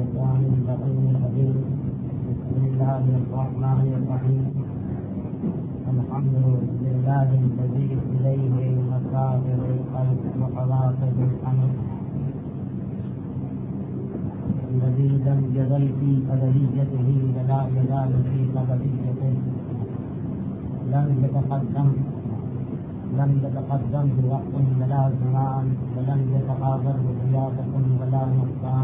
الشيطان اللعين الرجيم. بسم الله الرحمن الرحيم. الحمد لله الذي إليه مصائر الخلق وحواصل الأمر، الذي لم يزل في أزليته ولا يزال في قدريته، لم يتقدم بوقت ولا زمان، ولم يتغادر بزيادة ولا نقصان.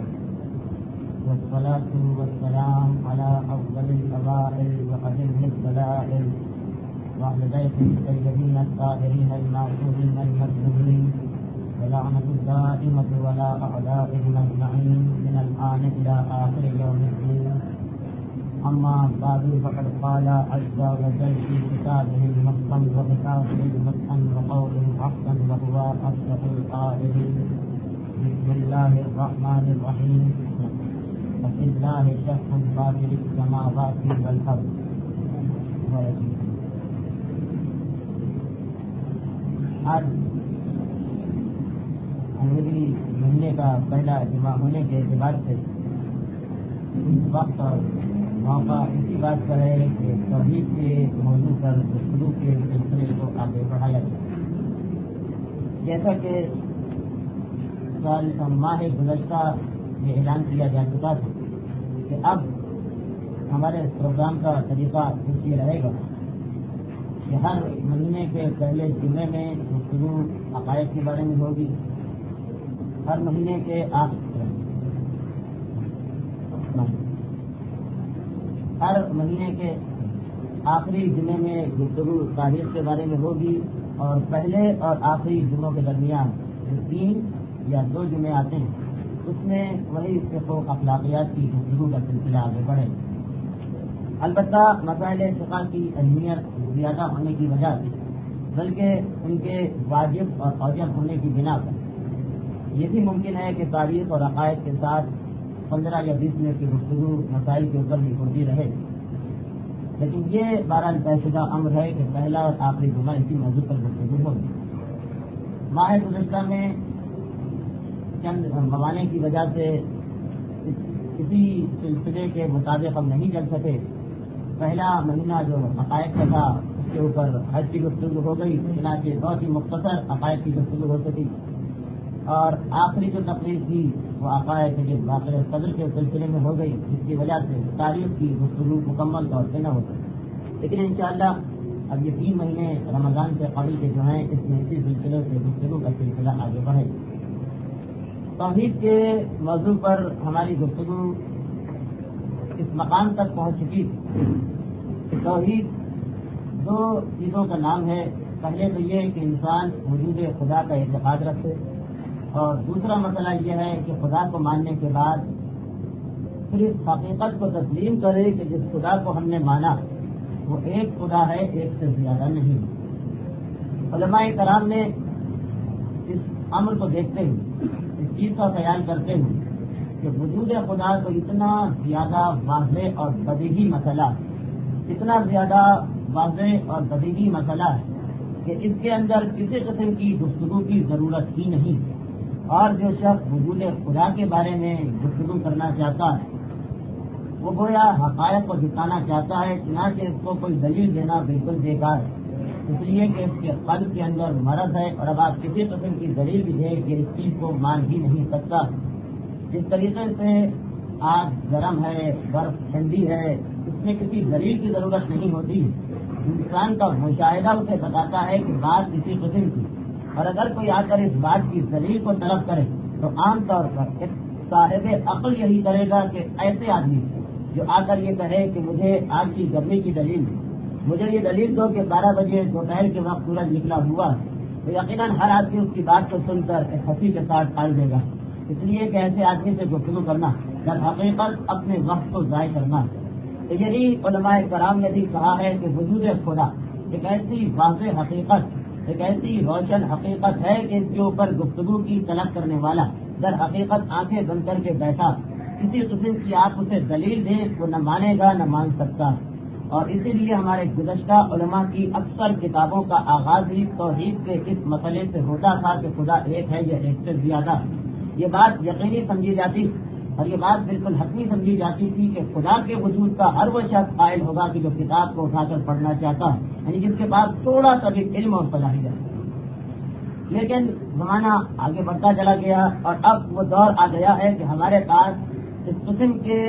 والصلاة والسلام على أفضل الفضائل وأجل الدلائل، وأهل بيت الطيبين الطاهرين المعصومين المظلومين، ولعنة الدائمة ولا أعدائهم أجمعين من الآن إلى آخر يوم الدين. أما بعد، فقد قال عز وجل في كتابه المحكم وكتابه المتقن وقوله حقا وهو أصدق القائلين. بسم الله الرحمن الرحيم. وفي الله شق فاطر السماوات والأرض. آج انگریزی مہینے کا پہلا جمعہ ہونے کے اعتبار سے وقت اور موقع اسی بات پر ہے کہ توحید کے موضوع پر گفتگو کے سلسلے کو آگے بڑھایا جائے. جیسا کہ سال ماہ گزشتہ یہ اعلان کیا جا چکا تھا کہ اب ہمارے پروگرام کا طریقہ کچھ یہ رہے گا کہ ہر مہینے کے پہلے جمعے میں گفتگو عقائد کے بارے میں ہوگی. ہر مہینے کے آخری جمعے میں گفتگو تاریخ کے بارے میں ہوگی، اور پہلے اور آخری جمعوں کے درمیان جو 3 یا 2 جمعے آتے ہیں اس میں وہی فقہ و اخلاقیات کی گفتگو کا سلسلہ آگے بڑھے. البتہ مسائل فقہ کی اہمیت زیادہ ہونے کی وجہ سے، بلکہ ان کے واجب اور اوجب ہونے کی بنا پر یہ بھی ممکن ہے کہ تاریخ اور عقائد کے ساتھ 15 یا 20 منٹ کی گفتگو مسائل کے اوپر بھی ہوتی رہے. لیکن یہ بہرحال طے شدہ امر ہے کہ پہلا اور آخری جمعہ اسی موضوع پر گفتگو ہوگی. ماہ گزشتہ میں چند موانع کی وجہ سے کسی سلسلے کے مطابق ہم نہیں چل سکے. پہلا مہینہ جو عقائد کا تھا اس کے اوپر حج کی گفتگو ہو گئی، چنانچہ بہت ہی مختصر عقائد کی گفتگو ہو سکی. اور آخری جو تقریر تھی وہ عقائد کے واقع صدر کے سلسلے میں ہو گئی، جس کی وجہ سے تاریخ کی گفتگو مکمل طور سے نہ ہو سکی. لیکن انشاءاللہ اب یہ 3 مہینے رمضان سے قبل کے جو ہیں اس میں اسی سلسلے سے گفتگو کا سلسلہ آگے بڑھے. توحید کے موضوع پر ہماری گفتگو اس مقام تک پہنچ چکی کہ توحید 2 چیزوں کا نام ہے. پہلے تو یہ کہ انسان وجود خدا کا اعتقاد رکھے، اور دوسرا مسئلہ یہ ہے کہ خدا کو ماننے کے بعد صرف حقیقت کو تسلیم کرے کہ جس خدا کو ہم نے مانا وہ ایک خدا ہے، ایک سے زیادہ نہیں. علماء کرام نے اس امر کو دیکھتے ہوئے اس چیز کا خیال کرتے ہوئے کہ وجود خدا تو اتنا زیادہ واضح اور بدیہی مسئلہ ہے کہ اس کے اندر کسی قسم کی گفتگو کی ضرورت ہی نہیں. اور جو شخص وجود خدا کے بارے میں گفتگو کرنا چاہتا ہے وہ گویا حقائق کو دکھانا چاہتا ہے، چنانچہ اس کو کوئی دلیل دینا بالکل بیکار ہے، اس لیے کہ اس کے قلب کے اندر مرض ہے. اور اب آپ کسی قسم کی دلیل بھی دیں کہ اس چیز کو مان ہی نہیں سکتا. جس طریقے سے آگ گرم ہے، برف ٹھنڈی ہے، اس میں کسی دلیل کی ضرورت نہیں ہوتی. انسان کا مشاہدہ اسے بتاتا ہے کہ بات کسی قسم کی، اور اگر کوئی آ کر اس بات کی دلیل کو طلب کرے تو عام طور پر ایک صاحب عقل یہی کرے گا کہ ایسے آدمی جو آ کر یہ کہے کہ مجھے آج کی گرمی کی دلیل، مجھے یہ دلیل دو کہ 12 بجے دوپہر کے وقت سورج نکلا ہوا، تو یقیناً ہر آدمی اس کی بات کو سن کر ایک ہنسی کے ساتھ ٹال دے گا. اس لیے کہ ایسے آدمی سے گفتگو کرنا در حقیقت اپنے وقت کو ضائع کرنا. تو یہی علماء کرام نے بھی کہا ہے کہ وجود خدا ایک ایسی واضح حقیقت، ایک ایسی روشن حقیقت ہے کہ اس کے اوپر گفتگو کی طلب کرنے والا در حقیقت آنکھیں بند کر کے بیٹھا، کسی قسم کی آپ اسے دلیل دیں وہ نہ مانے گا نہ مان سکتا. اور اسی لیے ہمارے گزشتہ علماء کی اکثر کتابوں کا آغاز ہی توحید کے اس مسئلے سے ہوتا تھا کہ خدا ایک ہے یا ایک سے زیادہ. یہ بات یقینی سمجھی جاتی اور یہ بات بالکل حتمی سمجھی جاتی تھی کہ خدا کے وجود کا ہر وہ شخص قائل ہوگا کہ جو کتاب کو اٹھا کر پڑھنا چاہتا ہے، یعنی جس کے پاس تھوڑا سا بھی علم اور صلاحیت ہے۔ لیکن زمانہ آگے بڑھتا چلا گیا اور اب وہ دور آ گیا ہے کہ ہمارے پاس اس قسم کے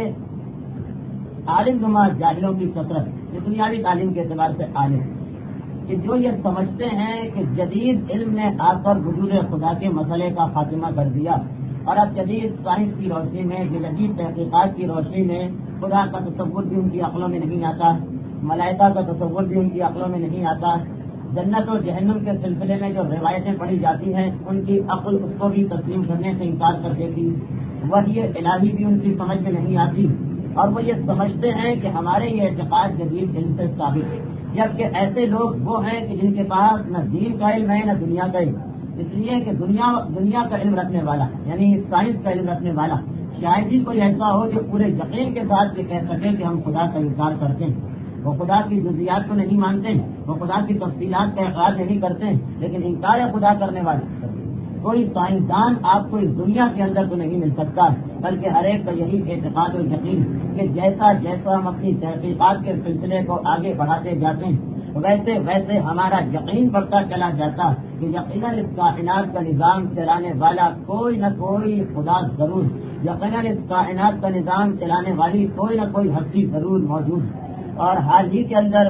عالم نما جاہلوں کی کثرت، جو دنیاوی تعلیم کے اعتبار سے عالم، کہ جو یہ سمجھتے ہیں کہ جدید علم نے آ کر وجود خدا کے مسئلے کا خاتمہ کر دیا، اور اب جدید سائنس کی روشنی میں، جدید تحقیقات کی روشنی میں خدا کا تصور بھی ان کی عقلوں میں نہیں آتا، ملائکہ کا تصور بھی ان کی عقلوں میں نہیں آتا، جنت و جہنم کے سلسلے میں جو روایتیں پڑھی جاتی ہیں ان کی عقل اس کو بھی تسلیم کرنے سے انکار کر دیتی، وحی الہی بھی ان کی سمجھ میں نہیں آتی، اور وہ یہ سمجھتے ہیں کہ ہمارے یہ اعتقاد جدید علم سے ثابت ہے، جبکہ ایسے لوگ وہ ہیں کہ جن کے پاس نہ دین کا علم ہے نہ دنیا کا علم، اس لیے کہ دنیا کا علم رکھنے والا، یعنی سائنس کا علم رکھنے والا شاید ہی کوئی ایسا ہو جو پورے یقین کے ساتھ یہ کہہ سکے کہ ہم خدا کا انکار کرتے ہیں۔ وہ خدا کی جزیات کو نہیں مانتے، وہ خدا کی تفصیلات کا اقرار نہیں کرتے، لیکن انکار خدا کرنے والے کوئی سائنسدان آپ کو اس دنیا کے اندر تو نہیں مل سکتا، بلکہ ہر ایک کا یہی اعتقاد و یقین کہ جیسا جیسا ہم اپنی تحقیقات کے سلسلے کو آگے بڑھاتے جاتے ہیں ویسے ویسے ہمارا یقین بڑھتا چلا جاتا کہ یقیناً اس کائنات کا نظام چلانے والا کوئی نہ کوئی خدا ضرور، یقیناً اس کائنات کا نظام چلانے والی کوئی نہ کوئی ہستی ضرور موجود ہے۔ اور حال ہی کے اندر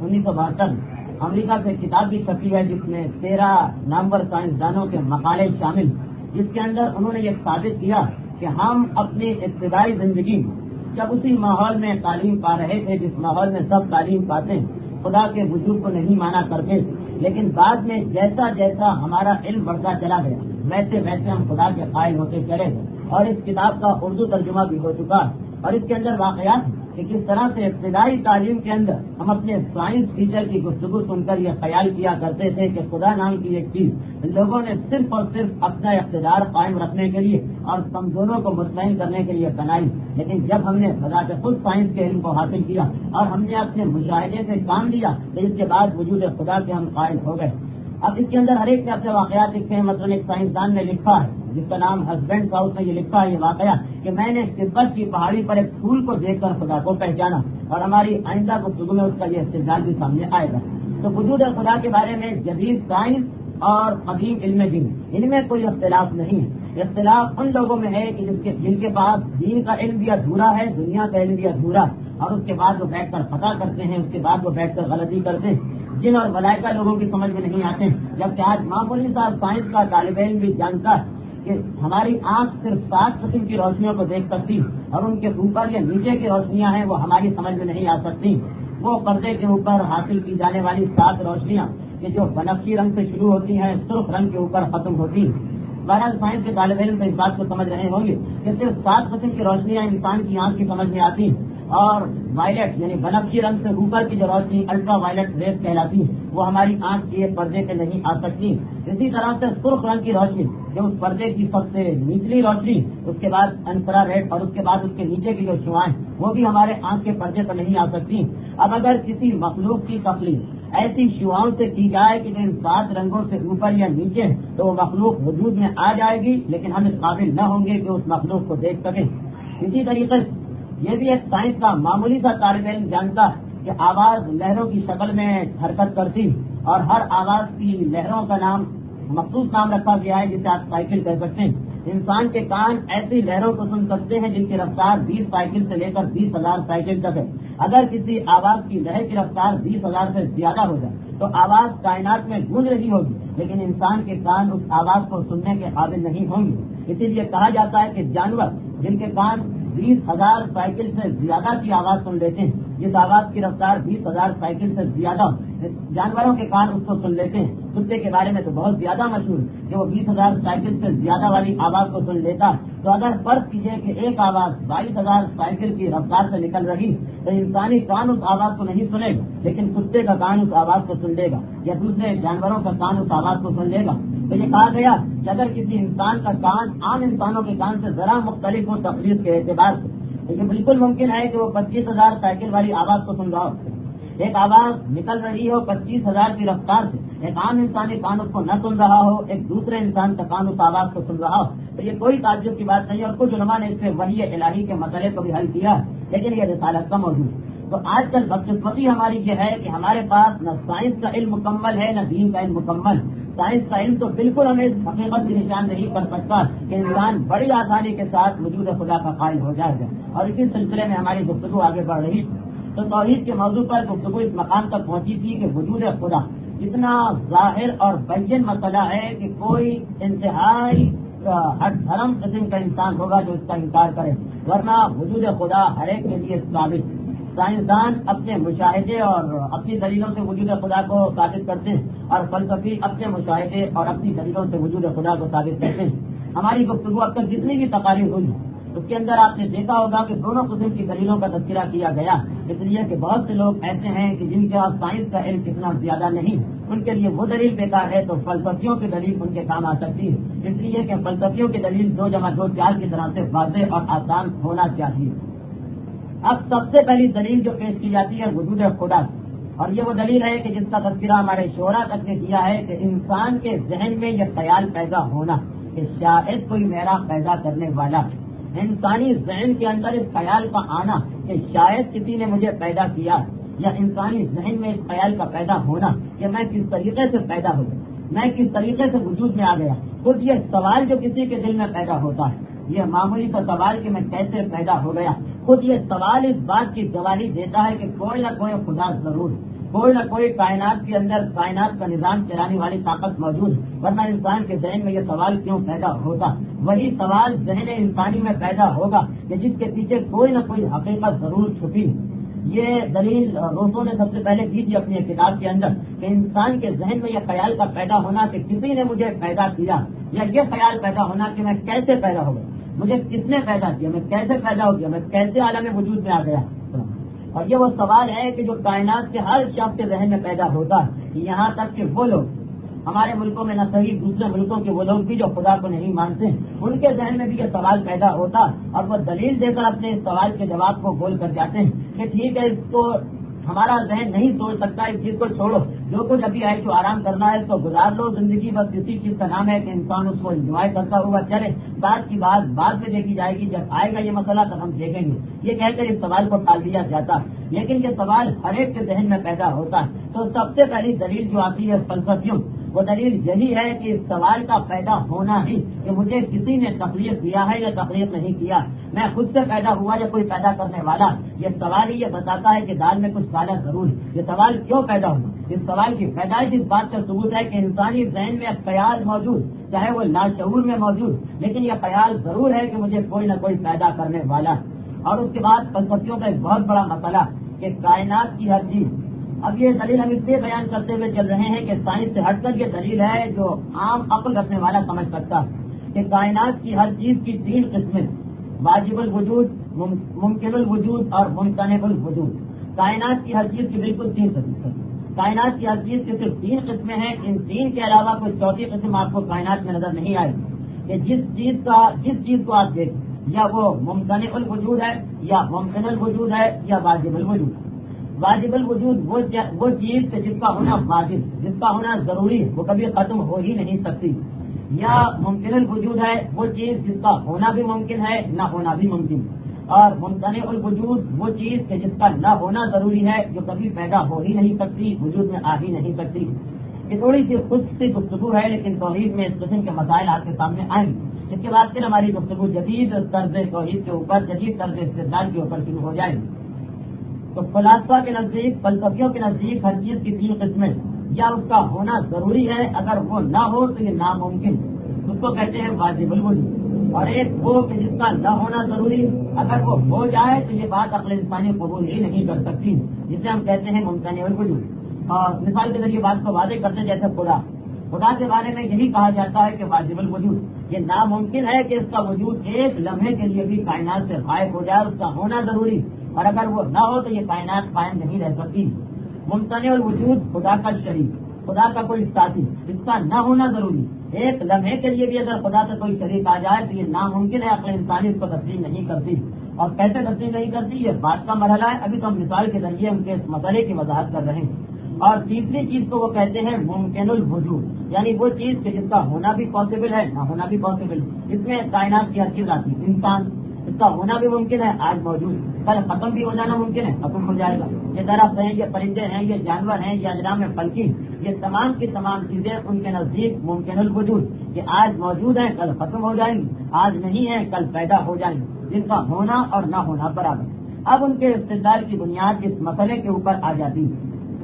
1972 امریکہ سے کتاب بھی چھپی ہے جس میں 13 نامور سائنسدانوں کے مقالے شامل، جس کے اندر انہوں نے یہ ثابت کیا کہ ہم اپنی ابتدائی زندگی جب اسی ماحول میں تعلیم پا رہے تھے جس ماحول میں سب تعلیم پاتے ہیں، خدا کے وجود کو نہیں مانا کرتے، لیکن بعد میں جیسا جیسا ہمارا علم بڑھتا چلا گیا ویسے ویسے ہم خدا کے قائل ہوتے چلے گئے، اور اس کتاب کا اردو ترجمہ بھی ہو چکا ہے، اور اس کے اندر واقعات کہ کس طرح سے ابتدائی تعلیم کے اندر ہم اپنے سائنس ٹیچر کی گفتگو سن کر یہ خیال کیا کرتے تھے کہ خدا نام کی ایک چیز لوگوں نے صرف اور صرف اپنا اقتدار قائم رکھنے کے لیے اور کمزوروں کو مطمئن کرنے کے لیے بنائی، لیکن جب ہم نے بذات خود سائنس کے علم کو حاصل کیا اور ہم نے اپنے مشاہدے سے کام لیا تو اس کے بعد وجود خدا کے ہم قائل ہو گئے۔ اب اس کے اندر ہر ایک نے اپنے واقعات لکھے ہیں، مثلاً ایک سائنسدان نے لکھا ہے جس کا نام ہسبینڈ تھا، اس نے یہ لکھا ہے یہ واقعہ کہ میں نے تبت کی پہاڑی پر ایک پھول کو دیکھ کر خدا کو پہچانا، اور ہماری آئندہ گفتگو میں اس کا یہ استدلال بھی سامنے آئے گا۔ تو وجود خدا کے بارے میں جدید سائنس اور قدیم علم دین ان میں کوئی اختلاف نہیں ہے، اختلاف ان لوگوں میں ہے کہ جن کے پاس دین کا علم بھی ادھورا ہے، دنیا کا علم بھی ادھورا، اور اس کے بعد وہ بیٹھ کر خطا کرتے ہیں، اس کے بعد وہ بیٹھ کر غلطی کرتے ہیں، جن اور ملائکہ لوگوں کی سمجھ میں نہیں آتے، جبکہ آج معمولی صاحب سائنس کا طالب علم بھی جانتا ہے کہ ہماری آنکھ صرف 7 قسم کی روشنیوں کو دیکھ سکتی، اور ان کے اوپر یا نیچے کی روشنیاں ہیں وہ ہماری سمجھ میں نہیں آ سکتی۔ وہ پردے کے اوپر حاصل کی جانے والی 7 روشنیاں کہ جو بنفشی رنگ سے شروع ہوتی ہیں سرخ رنگ کے اوپر ختم ہوتی ہیں۔ بہرحال سائنس کے طالب علم اس بات کو سمجھ رہے ہوں گے کہ صرف 7 قسم کی روشنیاں انسان کی آنکھ کی سمجھ میں آتی ہیں، اور وائلٹ یعنی بنفشی رنگ سے اوپر کی جو روشنی الٹرا وائلٹ ریز کہلاتی ہے وہ ہماری آنکھ کے پردے سے نہیں آ سکتی۔ اسی طرح سے سرخ رنگ کی روشنی جو اس پردے کی سب سے نچلی روشنی، اس کے بعد انفرا ریڈ اور اس کے بعد اس کے نیچے کی جو شعاعیں وہ بھی ہمارے آنکھ کے پردے پر نہیں آ سکتی۔ اب اگر کسی مخلوق کی تخلیق ایسی شعاؤں سے کی جائے کہ جو ان 7 رنگوں سے اوپر یا نیچے ہے تو وہ مخلوق وجود میں آ جائے گی، لیکن ہم اس قابل نہ ہوں گے کہ اس مخلوق کو دیکھ سکیں۔ اسی طریقے سے یہ بھی ایک سائنس کا معمولی سا طالب علم جانتا ہے کہ آواز لہروں کی شکل میں حرکت کرتی، اور ہر آواز کی لہروں کا نام مخصوص نام رکھا گیا ہے جسے آپ سائیکل کہہ سکتے ہیں۔ انسان کے کان ایسی لہروں کو سن سکتے ہیں جن کی رفتار 20 سائیکل سے لے کر 20,000 سائیکل تک ہے۔ اگر کسی آواز کی لہر کی رفتار 20,000 سے زیادہ ہو جائے تو آواز کائنات میں گونج رہی ہوگی، لیکن انسان کے کان اس آواز کو سننے کے قابل نہیں ہوں گے۔ اسی لیے کہا جاتا ہے کہ جانور جن کے کان 20,000 سائیکل سے زیادہ کی آواز سن لیتے ہیں، جس آواز کی رفتار 20,000 سائیکل سے زیادہ جانوروں کے کان اس کو سن لیتے ہیں۔ کتے کے بارے میں تو بہت زیادہ مشہور کہ وہ 20,000 سائیکل سے زیادہ والی آواز کو سن لیتا ہے۔ تو اگر فرض کیجیے کہ ایک آواز 22,000 سائیکل کی رفتار سے نکل رہی تو انسانی کان اس آواز کو نہیں سنے گا، لیکن کتے کا کان اس آواز کو سن لے گا، یا دوسرے جانوروں کا کان اس آواز کو سن لے گا۔ تو یہ کہا گیا کہ اگر کسی انسان کا کان عام انسانوں کے کان سے ذرا مختلف ہو تخلیق کے اعتبار سے، تو یہ بالکل ممکن ہے کہ وہ 25,000 سائیکل والی آواز کو سن رہا ہو۔ ایک آواز نکل رہی ہو 25,000 کی رفتار سے ایک عام انسانی کان اس کو نہ سن رہا ہو، ایک دوسرے انسان کا کان اس آواز کو سن رہا ہو، تو یہ کوئی تعجب کی بات نہیں ہے۔ اور کچھ علماء نے اس سے وحی الہی کے مسئلے کو بھی حل کیا، لیکن یہ رسالت کا موضوع ہے۔ تو آج کل بدقسمتی ہماری یہ ہے کہ ہمارے پاس نہ سائنس کا علم مکمل ہے، نہ دین کا علم مکمل۔ سائنس کا علم تو بالکل ہمیں اس حقیقت کی نشاندہی کر سکتا کہ انسان بڑی آسانی کے ساتھ وجود خدا کا قائل ہو جائے گا، اور اسی سلسلے میں ہماری گفتگو آگے بڑھ رہی۔ تو توحید کے موضوع پر گفتگو اس مقام تک پہنچی تھی کہ وجود خدا اتنا ظاہر اور بین مسئلہ ہے کہ کوئی انتہائی ہر دھرم قسم کا انسان ہوگا جو اس کا انکار کرے، ورنہ وجود خدا ہر ایک کے لیے ثابت۔ سائنسدان اپنے مشاہدے اور اپنی دلیلوں سے وجود خدا کو ثابت کرتے ہیں، اور فلسفی اپنے مشاہدے اور اپنی دلیلوں سے وجود خدا کو ثابت کرتے ہیں۔ ہماری گفتگو اب تک جتنی بھی تقاریر ہوئی اس کے اندر آپ نے دیکھا ہوگا کہ دونوں قسم کی دلیلوں کا تذکرہ کیا گیا، اس لیے کہ بہت سے لوگ ایسے ہیں کہ جن کے پاس سائنس کا علم اتنا زیادہ نہیں، ان کے لیے وہ دلیل بیکار ہے، تو فلسفیوں کی دلیل ان کے کام آ سکتی ہے، اس لیے کہ فلسفیوں کی دلیل 2 + 2 = 4 کی طرح سے واضح اور آسان ہونا چاہیے۔ اب سب سے پہلی دلیل جو پیش کی جاتی ہے وجود خدا، اور یہ وہ دلیل ہے کہ جس کا تذکرہ ہمارے شعراء تک نے کیا ہے کہ انسان کے ذہن میں یہ خیال پیدا ہونا کہ شاید کوئی میرا پیدا کرنے والا، انسانی ذہن کے اندر اس خیال کا آنا کہ شاید کسی نے مجھے پیدا کیا، یا انسانی ذہن میں اس خیال کا پیدا ہونا کہ میں کس طریقے سے پیدا ہو گیا، میں کس طریقے سے وجود میں آ گیا۔ خود یہ سوال جو کسی کے دل میں پیدا ہوتا ہے، یہ معمولی کا سوال کہ میں کیسے پیدا ہو گیا، خود یہ سوال اس بات کی گواہی دیتا ہے کہ کوئی نہ کوئی خدا ضرور، کوئی نہ کوئی کائنات کے اندر کائنات کا نظام چلانے والی طاقت موجود ہے، ورنہ انسان کے ذہن میں یہ سوال کیوں پیدا ہوتا؟ وہی سوال ذہن انسانی میں پیدا ہوگا کہ جس کے پیچھے کوئی نہ کوئی حقیقت ضرور چھپی۔ یہ دلیل روسو نے سب سے پہلے دی تھی اپنی کتاب کے اندر کہ انسان کے ذہن میں یہ خیال کا پیدا ہونا کہ کسی نے مجھے پیدا کیا، یا یہ خیال پیدا ہونا کہ میں کیسے پیدا ہو گیا، مجھے کس نے پیدا کیا، میں کیسے پیدا ہو گیا، میں کیسے عالم وجود میں آ گیا۔ اور یہ وہ سوال ہے کہ جو کائنات کے ہر شخص کے ذہن میں پیدا ہوتا ہے، یہاں تک کہ وہ لوگ ہمارے ملکوں میں نہ صحیح دوسرے ملکوں کے وہ لوگ بھی جو خدا کو نہیں مانتے ہیں، ان کے ذہن میں بھی یہ سوال پیدا ہوتا، اور وہ دلیل دے کر اپنے اس سوال کے جواب کو بول کر جاتے ہیں کہ ٹھیک ہے، اس کو ہمارا ذہن نہیں سوچ سکتا، اس چیز کو چھوڑو، جو کچھ ابھی آئے جو آرام کرنا ہے اس کو گزار لو، زندگی بس اسی چیز کا نام ہے کہ انسان اس کو انجوائے کرتا ہوا چلے، بات کی بات بعد میں دیکھی جائے گی، جب آئے گا یہ مسئلہ تب ہم دیکھیں گے، یہ کہہ کر اس سوال کو ٹال دیا جاتا ہے۔ لیکن یہ سوال ہر ایک کے ذہن میں پیدا ہوتا ہے، تو سب سے پہلی دلیل جو آتی ہے فلسفیوں، وہ دلیل یہی ہے کہ اس سوال کا پیدا ہونا ہی کہ مجھے کسی نے تخلیق کیا ہے یا تخلیق نہیں کیا، میں خود سے پیدا ہوا یا کوئی پیدا کرنے والا، یہ سوال ہی یہ بتاتا ہے کہ دال میں کچھ کالا ضرور ہے۔ یہ سوال کیوں پیدا ہوا؟ اس سوال کی پیدائش اس بات کا ثبوت ہے کہ انسانی ذہن میں خیال موجود، چاہے وہ لاشعور میں موجود، لیکن یہ خیال ضرور ہے کہ مجھے کوئی نہ کوئی پیدا کرنے والا۔ اور اس کے بعد فلسفیوں کا ایک بہت بڑا مسئلہ کہ کائنات کی ہر چیز، اب یہ دلیل ہم اس لیے بیان کرتے ہوئے چل رہے ہیں کہ سائنس سے ہٹ کر یہ دلیل ہے جو عام عقل رکھنے والا سمجھ سکتا ہے کہ کائنات کی ہر چیز کی 3 قسمیں، واجب الوجود، ممکن الوجود اور ممتنع الوجود۔ کائنات کی ہر چیز کی بالکل 3 قسمیں، کائنات کی ہر چیز کی صرف 3 قسمیں ہیں، ان 3 کے علاوہ کوئی 4تھی قسم آپ کو کائنات میں نظر نہیں آئے کہ جس چیز کو آپ دیکھیں یا وہ ممتنع الوجود ہے یا ممکن الوجود ہے یا واجب الوجود ہے۔ واجب الوجود وہ چیز جس کا ہونا واجب، جس کا ہونا ضروری، وہ کبھی ختم ہو ہی نہیں سکتی، یا ممکن الوجود ہے وہ چیز جس کا ہونا بھی ممکن ہے نہ ہونا بھی ممکن، اور ممتنع الوجود وہ چیز جس کا نہ ہونا ضروری ہے، جو کبھی پیدا ہو ہی نہیں سکتی، وجود میں آ ہی نہیں سکتی۔ یہ تھوڑی سی خود سی گفتگو ہے، لیکن توحید میں اس قسم کے مسائل آپ کے سامنے آئیں گے۔ اس کے بعد پھر ہماری گفتگو جدید طرز توحید کے اوپر، جدید طرز استدلال کے اوپر شروع ہو جائے گی۔ تو فلاسفہ کے نزدیک، فلسفیوں کے نزدیک ہر چیز کی 3 قسمیں، یا اس کا ہونا ضروری ہے، اگر وہ نہ ہو تو یہ ناممکن، اس کو کہتے ہیں واجب الوجود، اور ایک وہ کہ جس کا نہ ہونا ضروری، اگر وہ ہو جائے تو یہ بات عقل انسانی قبول ہی نہیں کر سکتی، جسے ہم کہتے ہیں ممتنع الوجود۔ اور مثال کے ذریعے بات کو واضح کرتے ہیں، جیسے خدا کے بارے میں یہی کہا جاتا ہے کہ واجب الوجود، یہ ناممکن ہے کہ اس کا وجود ایک لمحے کے لیے بھی کائنات سے غائب ہو جائے، اس کا ہونا ضروری، اور اگر وہ نہ ہو تو یہ کائنات قائم نہیں رہ سکتی۔ ممتنع الوجود، خدا کا شریک، خدا کا کوئی ساتھی، اس کا نہ ہونا ضروری، ایک لمحے کے لیے بھی اگر خدا سے کوئی شریک آ جائے تو یہ ناممکن ہے، عقل انسانی اس کو تسلیم نہیں کرتی۔ اور کیسے تسلیم نہیں کرتی، یہ بات کا مرحلہ ہے، ابھی تو ہم مثال کے ذریعے ان کے اس مسئلے کی وضاحت کر رہے ہیں۔ اور تیسری چیز کو وہ کہتے ہیں ممکن الوجود، یعنی وہ چیز کہ جس کا ہونا بھی پاسبل ہے، نہ ہونا بھی پاسبل ہے۔ اس میں کائنات کی ہر چیز آتی ہے، انسان اس کا ہونا بھی ممکن ہے، آج موجود، کل ختم بھی ہو جانا ممکن ہے، ختم ہو جائے گا۔ یہ درخت ہیں، یہ پرندے ہیں، یہ جانور ہیں، یہ اجرام فلکی، یہ تمام کی تمام چیزیں ان کے نزدیک ممکن الوجود، کہ آج موجود ہیں، کل ختم ہو جائیں گی، آج نہیں ہے، کل پیدا ہو جائیں گے، جن کا ہونا اور نہ ہونا برابر۔ اب ان کے استدلال کی بنیاد اس مسئلے کے اوپر آ جاتی ہے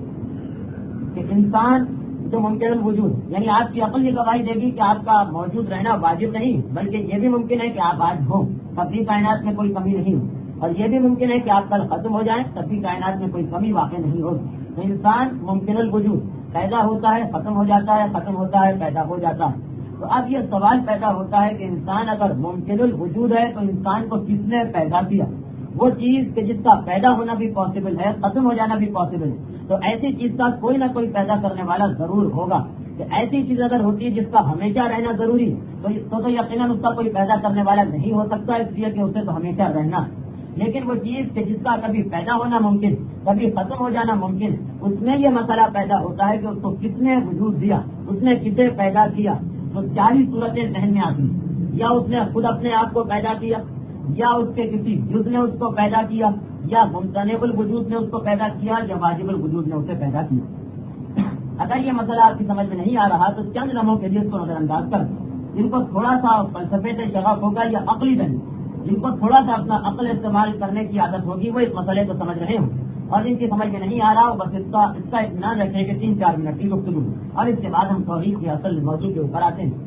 کہ انسان جو ممکن الوجود، یعنی آپ کی عقل یہ گواہی دے گی کہ آپ کا موجود رہنا واجب نہیں، بلکہ یہ بھی ممکن ہے کہ آپ آج ہوں، تب بھی کائنات میں کوئی کمی نہیں ہو، اور یہ بھی ممکن ہے کہ آپ کل ختم ہو جائیں، تب بھی کائنات میں کوئی کمی واقع نہیں ہوگی۔ تو انسان ممکن الوجود، پیدا ہوتا ہے، ختم ہو جاتا ہے، ختم ہوتا ہے، پیدا ہو جاتا ہے۔ تو اب یہ سوال پیدا ہوتا ہے کہ انسان اگر ممکن الوجود ہے تو انسان کو کس نے پیدا کیا؟ وہ چیز کہ جس کا پیدا ہونا بھی پاسبل ہے، ختم ہو جانا بھی پاسبل ہے، تو ایسی چیز کا کوئی نہ کوئی پیدا کرنے والا ضرور ہوگا۔ کہ ایسی چیز اگر ہوتی ہے جس کا ہمیشہ رہنا ضروری ہے تو یقیناً اس کا کوئی پیدا کرنے والا نہیں ہو سکتا، اس لیے کہ اسے تو ہمیشہ رہنا۔ لیکن وہ چیز کہ جس کا کبھی پیدا ہونا ممکن، کبھی ختم ہو جانا ممکن، اس میں یہ مسئلہ پیدا ہوتا ہے کہ اس کو کس نے وجود دیا، اس نے کسے پیدا کیا۔ تو چار ہی صورتیں ذہن میں آتی ہیں، یا اس نے خود اپنے آپ کو پیدا کیا، یا اس کے کسی جز نے اس کو پیدا کیا، یا ممتنع الوجود نے اس کو پیدا کیا، یا واجب الوجود نے اسے پیدا کیا۔ اگر یہ مسئلہ آپ کی سمجھ میں نہیں آ رہا تو چند لمحوں کے لیے اس کو نظر انداز کر دیں۔ جن کو تھوڑا سا فلسفے سے شغف ہوگا یا عقلی دلیل، جن کو تھوڑا سا اپنا عقل استعمال کرنے کی عادت ہوگی، وہ اس مسئلے کو سمجھ رہے ہوں، اور جن کی سمجھ میں نہیں آ رہا ہو بس اس کا اطمینان رکھیں کہ 3-4 منٹ کی گفتگو، اور اس کے بعد ہم توحید کی اصل موضوع کے اوپر آتے ہیں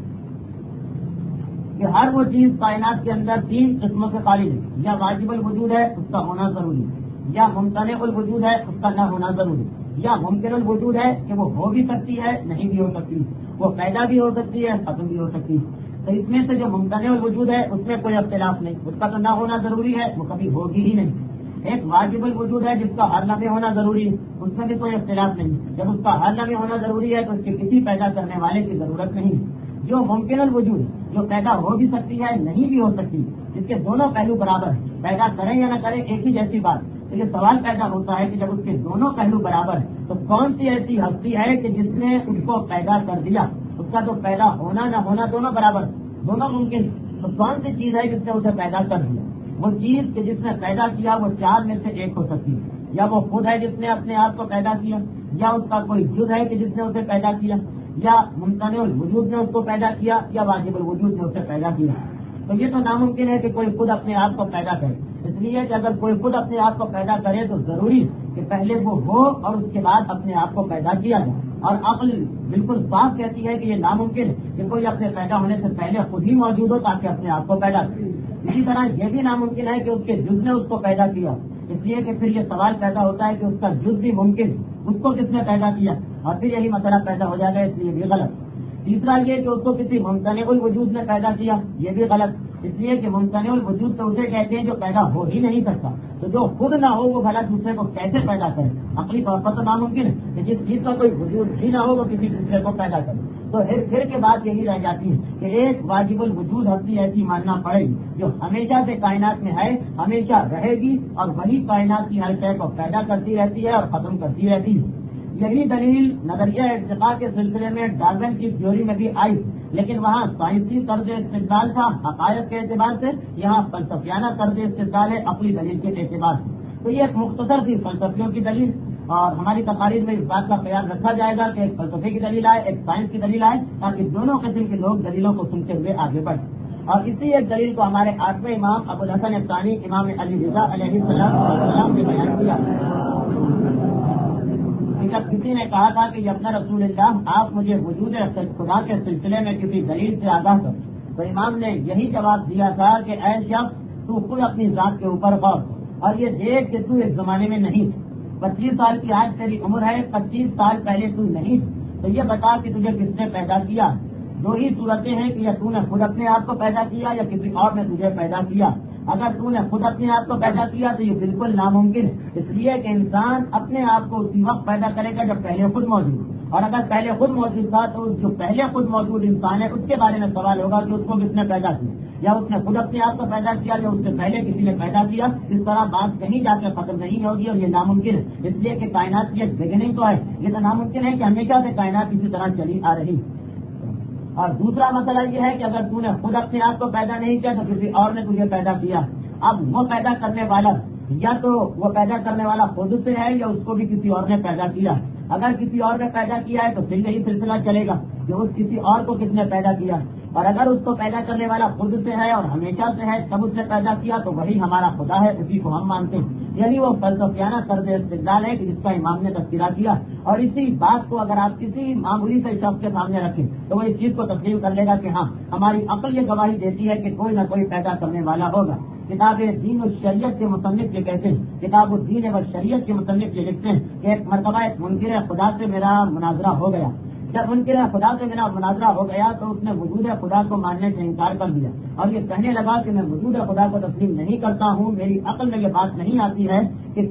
کہ ہر وہ چیز کائنات کے اندر 3 قسموں سے خالی ہے، یا واجب الوجود ہے، اس کا ہونا ضروری، یا ممتنع الوجود ہے، اس کا نہ ہونا ضروری، یا ممکن الوجود ہے کہ وہ ہو بھی سکتی ہے، نہیں بھی ہو سکتی، وہ پیدا بھی ہو سکتی ہے، ختم بھی ہو سکتی ہے۔ تو اس میں سے جو ممتنع الوجود ہے اس میں کوئی اختلاف نہیں، اس کا تو نہ ہونا ضروری ہے، وہ کبھی ہوگی ہی نہیں۔ ایک واجب الوجود ہے جس کا ہر لمحے ہونا ضروری ہے، اس میں بھی کوئی اختلاف نہیں، جب اس کا ہر لمحے ہونا ضروری ہے تو اس کے کسی پیدا کرنے والے کی ضرورت نہیں۔ جو ممکن الوجود ہے، جو پیدا ہو بھی سکتی ہے، نہیں بھی ہو سکتی، جس کے دونوں پہلو برابر ہیں، پیدا کریں یا نہ کریں ایک ہی جیسی بات، تو یہ سوال پیدا ہوتا ہے کہ جب اس کے دونوں پہلو برابر ہیں تو کون سی ایسی ہستی ہے کہ جس نے اس کو پیدا کر دیا؟ اس کا تو پیدا ہونا نہ ہونا دونوں برابر، دونوں ممکن، تو کون سی چیز ہے جس نے اسے پیدا کر دیا؟ وہ چیز کہ جس نے پیدا کیا وہ 4 میں سے ایک ہو سکتی ہے، یا وہ خود ہے جس نے اپنے آپ کو پیدا کیا، یا اس کا کوئی جز ہے کہ جس نے اسے پیدا کیا، یا ممتنع الوجود نے اس کو پیدا کیا، یا واجب الوجود نے اسے پیدا کیا۔ تو یہ تو ناممکن ہے کہ کوئی خود اپنے آپ کو پیدا کرے، اس لیے کہ اگر کوئی خود اپنے آپ کو پیدا کرے تو ضروری کہ پہلے وہ ہو اور اس کے بعد اپنے آپ کو پیدا کیا جائے، اور عقل بالکل صاف کہتی ہے کہ یہ ناممکن ہے کہ کوئی اپنے پیدا ہونے سے پہلے خود ہی موجود ہو تاکہ اپنے آپ کو پیدا کرے۔ اسی طرح یہ بھی ناممکن ہے کہ اس کے جز نے اس کو پیدا کیا، اس لیے کہ پھر یہ سوال پیدا ہوتا ہے کہ اس کا جز بھی ممکن، اس کو کس نے پیدا کیا، اور پھر یہی مسئلہ پیدا ہو جائے گا، اس لیے بھی غلط۔ تیسرا یہ کہ اس کو کسی ممتنع الوجود نے پیدا کیا، یہ بھی غلط، اس لیے کہ ممتنع الوجود تو اسے کہتے ہیں جو پیدا ہو ہی نہیں سکتا، تو جو خود نہ ہو وہ بھلا دوسرے کو کیسے پیدا کرے؟ عقلی طور پر تو ناممکن ہے کہ جس چیز کا کوئی وجود ہی نہ ہو وہ کسی دوسرے کو پیدا کرے۔ تو پھر کے بات یہی رہ جاتی ہے کہ ایک واجب الوجود ہستی ایسی ماننا پڑے گی جو ہمیشہ سے کائنات میں ہے، ہمیشہ رہے گی، اور وہی کائنات کی ہر شے کو پیدا کرتی رہتی ہے اور ختم کرتی رہتی ہے۔ یہی دلیل نظریہ ارتقاء کے سلسلے میں ڈارون کی تھیوری میں بھی آئی، لیکن وہاں سائنسی طرز استدلال تھا حقائق کے اعتبار سے، یہاں فلسفیانہ طرز استدلال ہے عقلی دلیل کے اعتبار سے۔ تو یہ ایک مختصر سی فلسفیوں کی دلیل، اور ہماری تقاریر میں اس بات کا خیال رکھا جائے گا کہ ایک فلسفے کی دلیل آئے، ایک سائنس کی دلیل آئے، تاکہ دونوں قسم کے لوگ دلیلوں کو سنتے ہوئے آگے بڑھیں۔ اور اسی ایک دلیل کو ہمارے 8ویں امام ابو الحسن الثانی امام علی رضا علیہ السلام نے بیان کیا۔ جب کسی نے کہا تھا کہ ابن رسول اللہ آپ مجھے وجود خدا کے سلسلے میں کسی دلیل سے آگاہ کر، تو امام نے یہی جواب دیا تھا کہ اے شخص تو خود اپنی ذات کے اوپر غور اور یہ دیکھ کہ تو ایک زمانے میں نہیں تھی، 25 سال کی آج تیری عمر ہے، 25 سال پہلے تو نہیں تھی، تو یہ بتا کہ تجھے کس نے پیدا کیا؟ 2 ہی صورتیں ہیں کہ یا تو نے خود اپنے آپ کو پیدا کیا یا کسی اور نے تجھے پیدا کیا۔ اگر تو نے خود اپنے آپ کو پیدا کیا تو یہ بالکل ناممکن ہے، اس لیے کہ انسان اپنے آپ کو اسی وقت پیدا کرے گا جب پہلے خود موجود، اور اگر پہلے خود موجود تھا تو جو پہلے خود موجود انسان ہے اس کے بارے میں سوال ہوگا کہ اس کو کس نے پیدا کیا۔ یا اس نے خود اپنے آپ کو پیدا کیا یا اس سے پہلے کسی نے پیدا کیا. اس طرح بات کہیں جا کے ختم نہیں ہوگی اور یہ ناممکن ہے. اس لیے کہ کائنات کی ایک بگننگ تو ہے, یہ تو ناممکن ہے کہ ہمیشہ سے کائنات اسی طرح چلی آ رہی. اور دوسرا مسئلہ یہ ہے کہ اگر تو نے خود اپنے آپ کو پیدا نہیں کیا تو کسی اور نے تجھے پیدا کیا. اب وہ پیدا کرنے والا یا تو وہ پیدا کرنے والا خود سے ہے یا اس کو بھی کسی اور نے پیدا کیا. اگر کسی اور نے پیدا کیا ہے تو پھر یہی سلسلہ چلے گا کہ اس کسی اور کو کس نے پیدا کیا. اور اگر اس کو پیدا کرنے والا خود سے ہے اور ہمیشہ سے ہے تب اس نے پیدا کیا تو وہی ہمارا خدا ہے, اسی کو ہم مانتے ہیں. یعنی وہ فلسفیانہ طرز استدلال ہے کہ جس کا امام نے تذکرہ کیا. اور اسی بات کو اگر آپ کسی معمولی سے شخص کے سامنے رکھیں تو وہ اس چیز کو تسلیم کر لے گا کہ ہاں ہماری عقل یہ گواہی دیتی ہے کہ کوئی نہ کوئی پیدا کرنے والا ہوگا. کتاب دین و شریعت کے مصنف یہ کہتے ہیں, کتاب الدین و شریعت کے مصنف یہ لکھتے ہیں کہ ایک مرتبہ ایک منکر خدا سے میرا مناظرہ ہو گیا. جب منکر خدا سے میرا مناظرہ ہو گیا تو اس نے وجود خدا کو ماننے سے انکار کر دیا اور یہ کہنے لگا کہ میں وجود خدا کو تسلیم نہیں کرتا ہوں, میری عقل میں یہ بات نہیں آتی ہے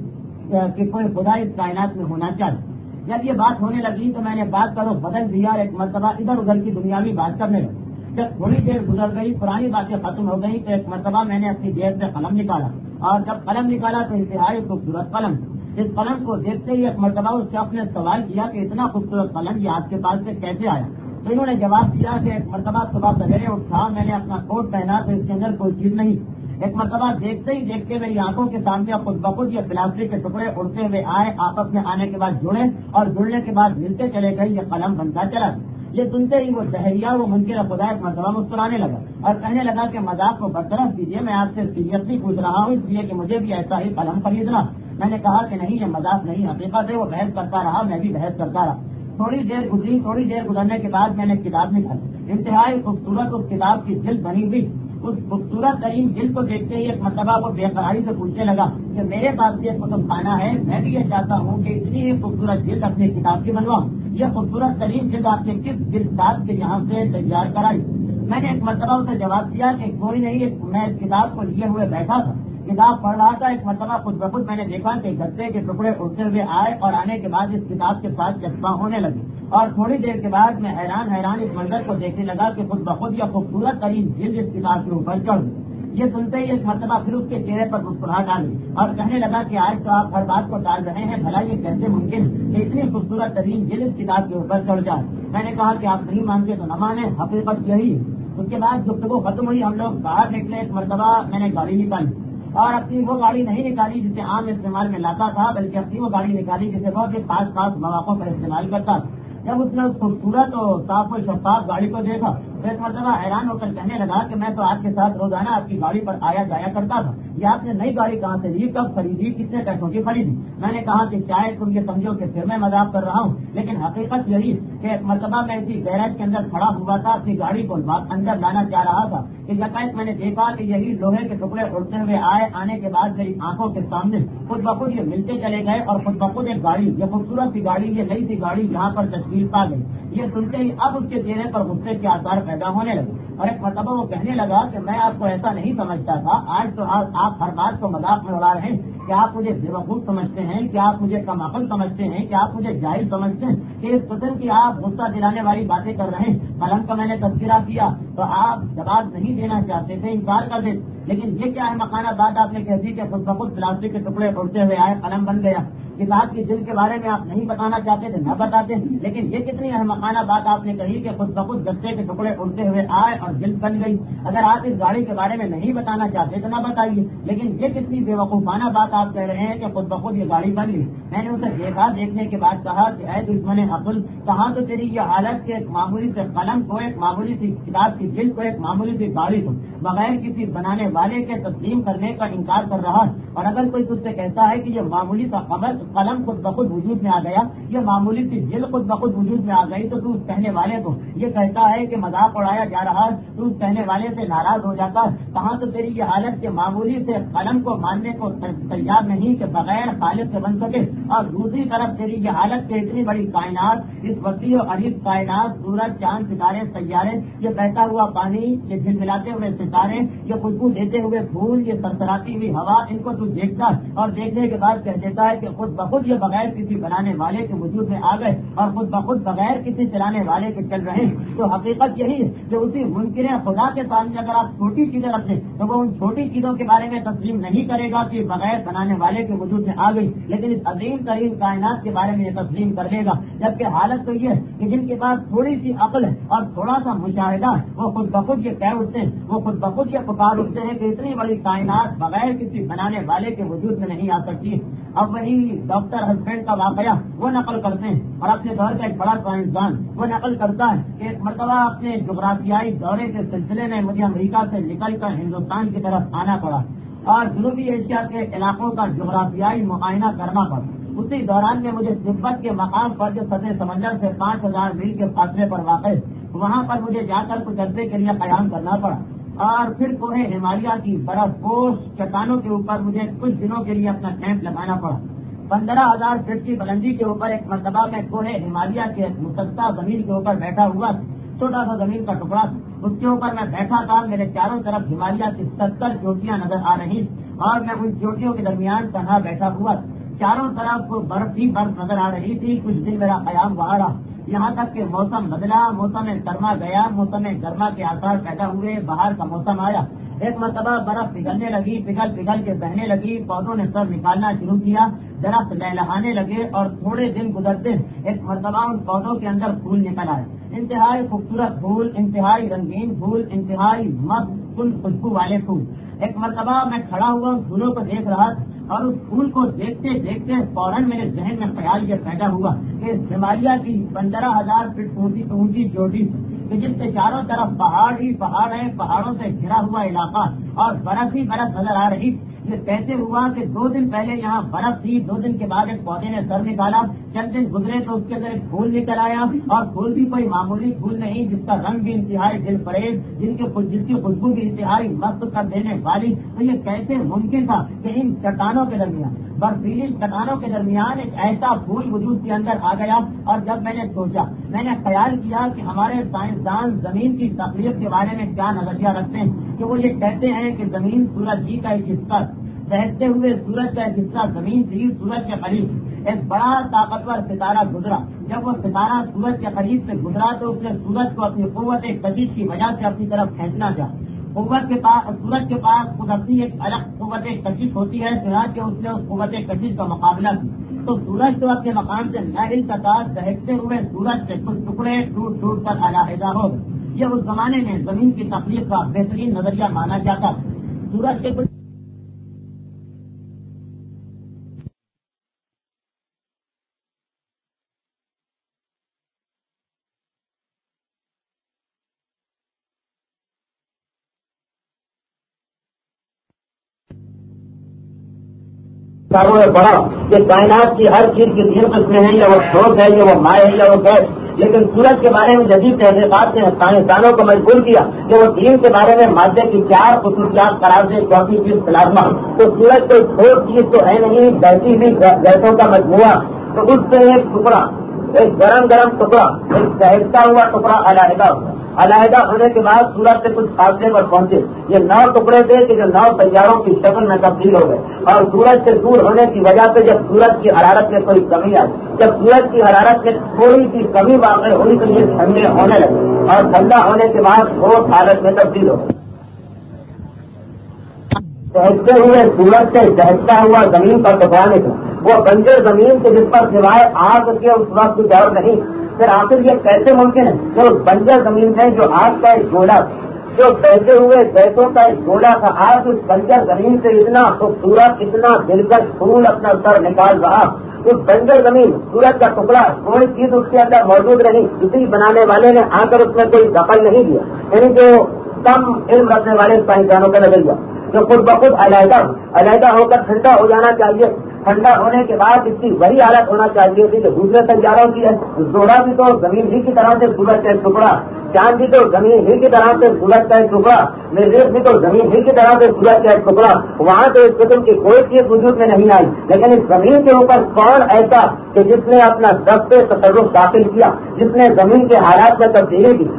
کہ کوئی خدا اس کائنات میں ہونا چاہیے. جب یہ بات ہونے لگی تو میں نے بات کرو بدل دیا اور ایک مرتبہ ادھر ادھر کی دنیاوی بات کرنے لگی. جب تھوڑی دیر گزر گئی, پرانی باتیں ختم ہو گئی تو ایک مرتبہ میں نے اپنی جیب سے قلم نکالا اور جب قلم نکالا تو انتہائی خوبصورت قلم. اس قلم کو دیکھتے ہی ایک مرتبہ اس شخص نے سوال کیا کہ اتنا خوبصورت قلم یہ آپ کے پاس سے کیسے آیا. تو انہوں نے جواب دیا کہ ایک مرتبہ صبح سویرے اٹھا, میں نے اپنا کوٹ پہنا تو اس کے اندر کوئی چیز نہیں. ایک مرتبہ دیکھتے ہی دیکھتے میری آنکھوں کے سامنے خود بخود یہ پلاسٹک کے ٹکڑے اڑتے ہوئے آئے, آپس میں آنے کے بعد جڑے اور جڑنے کے بعد ملتے چلے گئے, یہ قلم بنتا چلا. یہ سنتے ہی وہ دہریا وہ منکر خدا ایک مرتبہ مسکرانے لگا اور کہنے لگا کہ مذاق کو برطرف دیجیے, میں آپ سے سیریسلی پوچھ رہا ہوں اس لیے کہ مجھے بھی ایسا ہی قلم خریدنا. میں نے کہا کہ نہیں, یہ مذاق نہیں حقیقت ہے. وہ بحث کرتا رہا, میں بھی بحث کرتا رہا. تھوڑی دیر گزری, تھوڑی دیر گزرنے کے بعد میں نے کتاب نکالی. انتہائی خوبصورت اس کتاب کی جلد بنی ہوئی. اس خوبصورت ترین جلد کو دیکھتے ہی ایک مرتبہ وہ بے قراری سے پوچھنے لگا کہ میرے پاس بھی ایک کتب خانہ ہے, میں بھی یہ چاہتا ہوں کہ اتنی ہی خوبصورت جلد اپنی کتاب کی بنواؤں. یہ خوبصورت ترین جلد آپ نے کس جلد کے یہاں سے تیار کرائی. میں نے ایک مرتبہ اسے جواب دیا کہ کوئی نہیں, میں اس کتاب کو لیے ہوئے بیٹھا تھا, کتاب پڑھ رہا تھا. ایک مرتبہ خود بخود میں نے دیکھا کہ گتے کے ٹکڑے اڑتے ہوئے آئے اور آنے کے بعد اس کتاب کے ساتھ چسپاں ہونے لگے. اور تھوڑی دیر کے بعد میں حیران اس منظر کو دیکھنے لگا کہ خود بخود یہ خوبصورت ترین جلد اس کتاب کے اوپر چڑھ گئی. یہ سنتے ہی ایک مرتبہ پھر اس کے چہرے پر مسکراہٹ آ گئی اور کہنے لگا کہ آج تو آپ ہر بات کو ٹال رہے ہیں, بھلا یہ کیسے ممکن کہ اتنی خوبصورت ترین جلد اس کتاب کے اوپر چڑھ جائے. میں نے کہا کہ آپ نہیں مانتے تو نہ مانیں, حقیقت یہی ہے. اس کے بعد گفتگو ختم ہوئی, ہم لوگ باہر نکلے. ایک مرتبہ میں نے گاڑی نکالی اور اپنی وہ گاڑی نہیں نکالی جسے عام استعمال میں لاتا تھا, بلکہ اپنی وہ گاڑی نکالی جسے بہت ہی خاص مواقع پر استعمال کرتا. جب اس نے اس خوبصورت اور صاف و شفاف گاڑی کو دیکھا تو ایک مرتبہ حیران ہو کر کہنے لگا کہ میں تو آپ کے ساتھ روزانہ آپ کی گاڑی پر آیا جایا کرتا تھا, یہ آپ نے نئی گاڑی کہاں سے لی, کب خریدی, کتنے پیسوں کی خریدی. میں نے کہا کہ شاید تم یہ سمجھو کہ پھر میں مذاق کر رہا ہوں, لیکن حقیقت یہی کہ ایک مرتبہ میں اسی گیراج کے اندر کھڑا ہوا تھا, اپنی گاڑی کو اندر لانا چاہ رہا تھا کہ یکایک میں نے دیکھا کہ یہی لوہے کے ٹکڑے اڑتے ہوئے آئے, آنے کے بعد میری آنکھوں کے سامنے خود بخود یہ ملتے چلے گئے اور خود بخود ایک گاڑی, یہ خوبصورت سی گاڑی, یہ نئی سی گاڑی یہاں پر تشکیل پا گئی. یہ سنتے ہی اب اس کے چہرے پر غصے کے آثار پیدا ہونے لگے اور ایک مرتبہ وہ کہنے لگا کہ میں آپ کو ایسا نہیں سمجھتا تھا, آج تو آپ ہر بات کو مذاق میں اڑا رہے ہیں. کیا آپ مجھے بیوقوف سمجھتے ہیں, کیا آپ مجھے کم عقل سمجھتے ہیں, کیا آپ مجھے جاہل سمجھتے ہیں کہ اس قسم کی آپ غصہ دلانے والی باتیں کر رہے ہیں. قلم کا میں نے تذکرہ کیا تو آپ جواب نہیں دینا چاہتے تھے, انکار کر دیتے, لیکن یہ کیا ہے مکانہ بات آپ نے کہہ دی کہ خود بخود پلاسٹک کے ٹکڑے اڑتے ہوئے آئے, قلم بن گیا. کتاب کی دل کے بارے میں آپ نہیں بتانا چاہتے تھے, نہ بتاتے, لیکن یہ کتنی احمقانہ بات آپ نے کہی کہ خود بخود گتے کے ٹکڑے اڑتے ہوئے آئے اور جلد بن گئی. اگر آپ اس گاڑی کے بارے میں نہیں بتانا چاہتے تو نہ بتائیے, لیکن یہ کتنی بے وقوفانہ بات آپ کہہ رہے ہیں کہ خود بخود یہ گاڑی بن گئی. میں نے اسے دیکھا, دیکھنے کے بعد کہا کہ اے دشمن عقل, کہاں تو تیری یہ حالت کے ایک معمولی سے قلم کو, ایک معمولی سی کتاب کی جلد کو, ایک معمولی سی گاڑی کو بغیر کسی بنانے والے کے تسلیم کرنے کا انکار کر رہا ہے. اور اگر کوئی تجھ سے کہتا ہے کہ یہ معمولی سا قلم خود بخود وجود میں آ گیا, یہ معمولی سی جلد خود بخود وجود میں آ گئی, تو اس کہنے والے کو یہ کہتا ہے کہ مذاق اڑایا جا رہا ہے, تو اس کہنے والے سے ناراض ہو جاتا ہے. کہاں تو تیری یہ حالت کے معمولی سے قلم کو ماننے کو ایجاد نہیں کہ بغیر خالق کے بن سکے، اور دوسری طرف تیری یہ حالت کہ اتنی بڑی کائنات، اس وسیع و عریض کائنات، سورج، چاند، ستارے، سیارے، یہ بہتا ہوا پانی، یہ جھلملاتے ہوئے ستارے، یہ خوشبو دیتے ہوئے پھول، یہ سرسراتی ہوئی ہوا، ان کو تو دیکھتا اور دیکھنے کے بعد کہہ دیتا ہے کہ خود بخود یہ بغیر کسی بنانے والے کے وجود میں آ گئے اور خود بخود بغیر کسی چلانے والے کے چل رہے ہیں۔ تو حقیقت یہی ہے کہ اسی ممکن خدا کے سامنے اگر آپ چھوٹی چیزیں رکھ دیں تو وہ ان چھوٹی چیزوں کے بارے میں تسلیم نہیں کرے گا کہ بغیر بنانے والے کے وجود میں آ گئی، لیکن اس عظیم ترین کائنات کے بارے میں یہ تسلیم کر لے گا۔ جبکہ حالت تو یہ ہے کہ جن کے پاس تھوڑی سی عقل ہے اور تھوڑا سا مشاہدہ ہے، وہ خود بخود یہ کہہ اٹھتے ہیں، وہ خود بخود یہ پکار اٹھتے ہیں کہ اتنی بڑی کائنات بغیر کسی بنانے والے کے وجود میں نہیں آ سکتی۔ اب وہی ڈاکٹر ہسبینڈ کا واقعہ وہ نقل کرتے ہیں، اور اپنے دور کا ایک بڑا سائنسدان وہ نقل کرتا ہے کہ ایک مرتبہ اپنے جغرافیائی دورے کے سلسلے میں مجھے امریکہ سے نکل کر ہندوستان کی طرف آنا پڑا اور جنوبی ایشیا کے علاقوں کا جغرافیائی معائنہ کرنا پڑا۔ اسی دوران میں مجھے تبت کے مقام پر جو سطح سمندر سے 5000 میل کے فاصلے پر واقع ہے، وہاں پر مجھے جا کر کچھ عرصے کے لیے قیام کرنا پڑا، اور پھر کوہ ہمالیہ کی برف پوش چٹانوں کے اوپر مجھے کچھ دنوں کے لیے اپنا کیمپ لگانا پڑا۔ 15,000 فٹ کی بلندی کے اوپر ایک مرتبہ میں کوہ ہمالیہ کے مسطح زمین کے اوپر بیٹھا ہوا، چھوٹا سا زمین کا ٹکڑا، اس کے اوپر میں بیٹھا تھا۔ میرے چاروں طرف ہمالیہ کی 70 چوٹیاں نظر آ رہی اور میں ان چوٹیوں کے درمیان تنہا بیٹھا ہوا، چاروں طرف برف ہی برف نظر آ رہی تھی۔ کچھ دن میرا قیام وہاں رہا، یہاں تک کہ موسم بدلا، موسم سرما گیا، موسم گرما کے آثار پیدا ہوئے، بہار کا موسم آیا۔ ایک مرتبہ برف پگھلنے لگی، پگھل کے بہنے لگی، پودوں نے سر نکالنا شروع کیا، درخت لہلہانے لگے، اور تھوڑے دن گزرتے ایک مرتبہ ان پودوں کے اندر پھول نکل آئے، انتہائی خوبصورت پھول، انتہائی رنگین پھول، انتہائی مست خوشبو والے پھول۔ ایک مرتبہ میں کھڑا ہوا ان پھولوں کو دیکھ رہا اور اس پھول کو دیکھتے دیکھتے فوراً میرے ذہن میں خیال یہ پیدا ہوا کہ ہمالیہ کی 15,000 فٹ اونچی چوٹی کہ جس سے چاروں طرف پہاڑ ہی پہاڑ ہیں، پہاڑوں سے گھرا ہوا علاقہ اور برف ہی برف نظر آ رہی، یہ کیسے ہوا کہ 2 دن پہلے یہاں برف تھی، 2 دن کے بعد ایک پودے نے سر نکالا، چند دن گزرے تو اس کے اندر ایک پھول نکل آیا، اور پھول بھی کوئی معمولی پھول نہیں، جس کا رنگ بھی انتہائی دل فریب، جس کی خوشبو بھی انتہائی مست کر دینے والی۔ تو یہ کیسے ممکن تھا کہ ان چٹانوں کے درمیان، برفیلی چٹانوں کے درمیان ایک ایسا پھول وجود کے اندر آ گیا؟ اور جب میں نے سوچا، میں نے خیال کیا کہ ہمارے سائنسدان زمین کی تخلیق کے بارے میں کیا نظریہ رکھتے ہیں، کہ وہ یہ کہتے ہیں کہ زمین سورج جی کا ایک حصہ، بہتے ہوئے سورج کا ایک حصہ زمین تھی، سورج کے قریب ایک بڑا طاقتور ستارہ گزرا، جب وہ ستارہ سورج کے قریب سے گزرا تو اس نے سورج کو اپنی قوت کشش کی وجہ سے اپنی طرف کھینچنا چاہا۔ سورج کے پاس خود اپنی ایک الگ قوت کشش ہوتی ہے، چنانچہ اس نے اس قوت کشش کا مقابلہ کیا تو سورج تو اپنے مقام سے نہ ہل سکا، دہتے ہوئے سورج سے کچھ ٹکڑے ٹوٹ ٹوٹ کر علیحدہ ہو گئے۔ یہ اس زمانے میں زمین کی تخلیق کا بہترین نظریہ مانا جاتا۔ سورج کے کچھ بڑا کہ کائنات کی ہر چیز کی 3 قسمیں ہیں، یا وہ ٹھوس ہے، یا وہ مائع ہے، یا وہ گیس، لیکن سورج کے بارے میں جدید تحقیقات نے سائنسدانوں کو مجبور کیا کہ وہ 3 کے بارے میں مادے کی 4 خصوصیات قرار دے۔ چوتھی چیز پلازما، تو سورج کوئی ٹھوس چیز تو ہے نہیں، بہتی ہوئی گیسوں کا مجموعہ، تو اس سے ایک ٹکڑا، ایک گرم ٹکڑا، ایک دہتا ہوا ٹکڑا علیحدہ ہونے کے بعد سورج سے کچھ فاصلے پر پہنچے۔ یہ 9 ٹکڑے تھے کہ جو 9 سیاروں کی شکل میں تبدیل ہو گئے، اور سورج سے دور ہونے کی وجہ سے جب سورج کی حرارت میں کوئی کمی آئی، جب سورج کی حرارت میں تھوڑی سی کمی واقع ہوئی تو یہ ٹھنڈے ہونے لگے، اور ٹھنڈا ہونے کے بعد ٹھوس حالت میں تبدیل ہو گئے۔ دہتے ہوئے سورج سے دہتا ہوا زمین پر ٹکرا نکلا، وہ بنجر زمین سے جس پر سوائے آگ کے اس وقت دور نہیں۔ پھر آخر یہ کیسے ممکن ہے کہ اس بنجر زمین میں جو آگ کا ایک گولا، جو بہتے ہوئے گیسوں کا ایک گولا تھا، آج اس بنجر زمین سے اتنا خوبصورت، اتنا دلکش پھول اپنا سر نکال رہا۔ اس بنجر زمین، سورج کا ٹکڑا، کوئی چیز اس کے اندر موجود نہیں، کسی بنانے والے نے آ کر اس میں کوئی دخل نہیں دیا، یعنی جو کم علم رکھنے والے سائنسدانوں کا نظریہ جو خود بخود علیحدہ ہو کر ٹھنڈا ہو جانا چاہیے، ٹھنڈا ہونے کے بعد اس کی وہی حالت ہونا چاہیے تھی جو دوسرے سیاروں کی ہے. زورا بھی تو زمین ہی کی طرح سے سورج کا ایک ٹکڑا, چاند بھی تو زمین ہی کی طرح سے سورج کا ایک ٹکڑا, مریخ بھی تو زمین ہی کی طرح سے سورج کا ایک ٹکڑا. وہاں تو اس قسم کی کوئی چیز وجود میں نہیں آئی, لیکن اس زمین کے اوپر کون ایسا کہ جس نے اپنا دست تصرف داخل کیا, جس نے زمین کے حالات میں تبدیلی کی.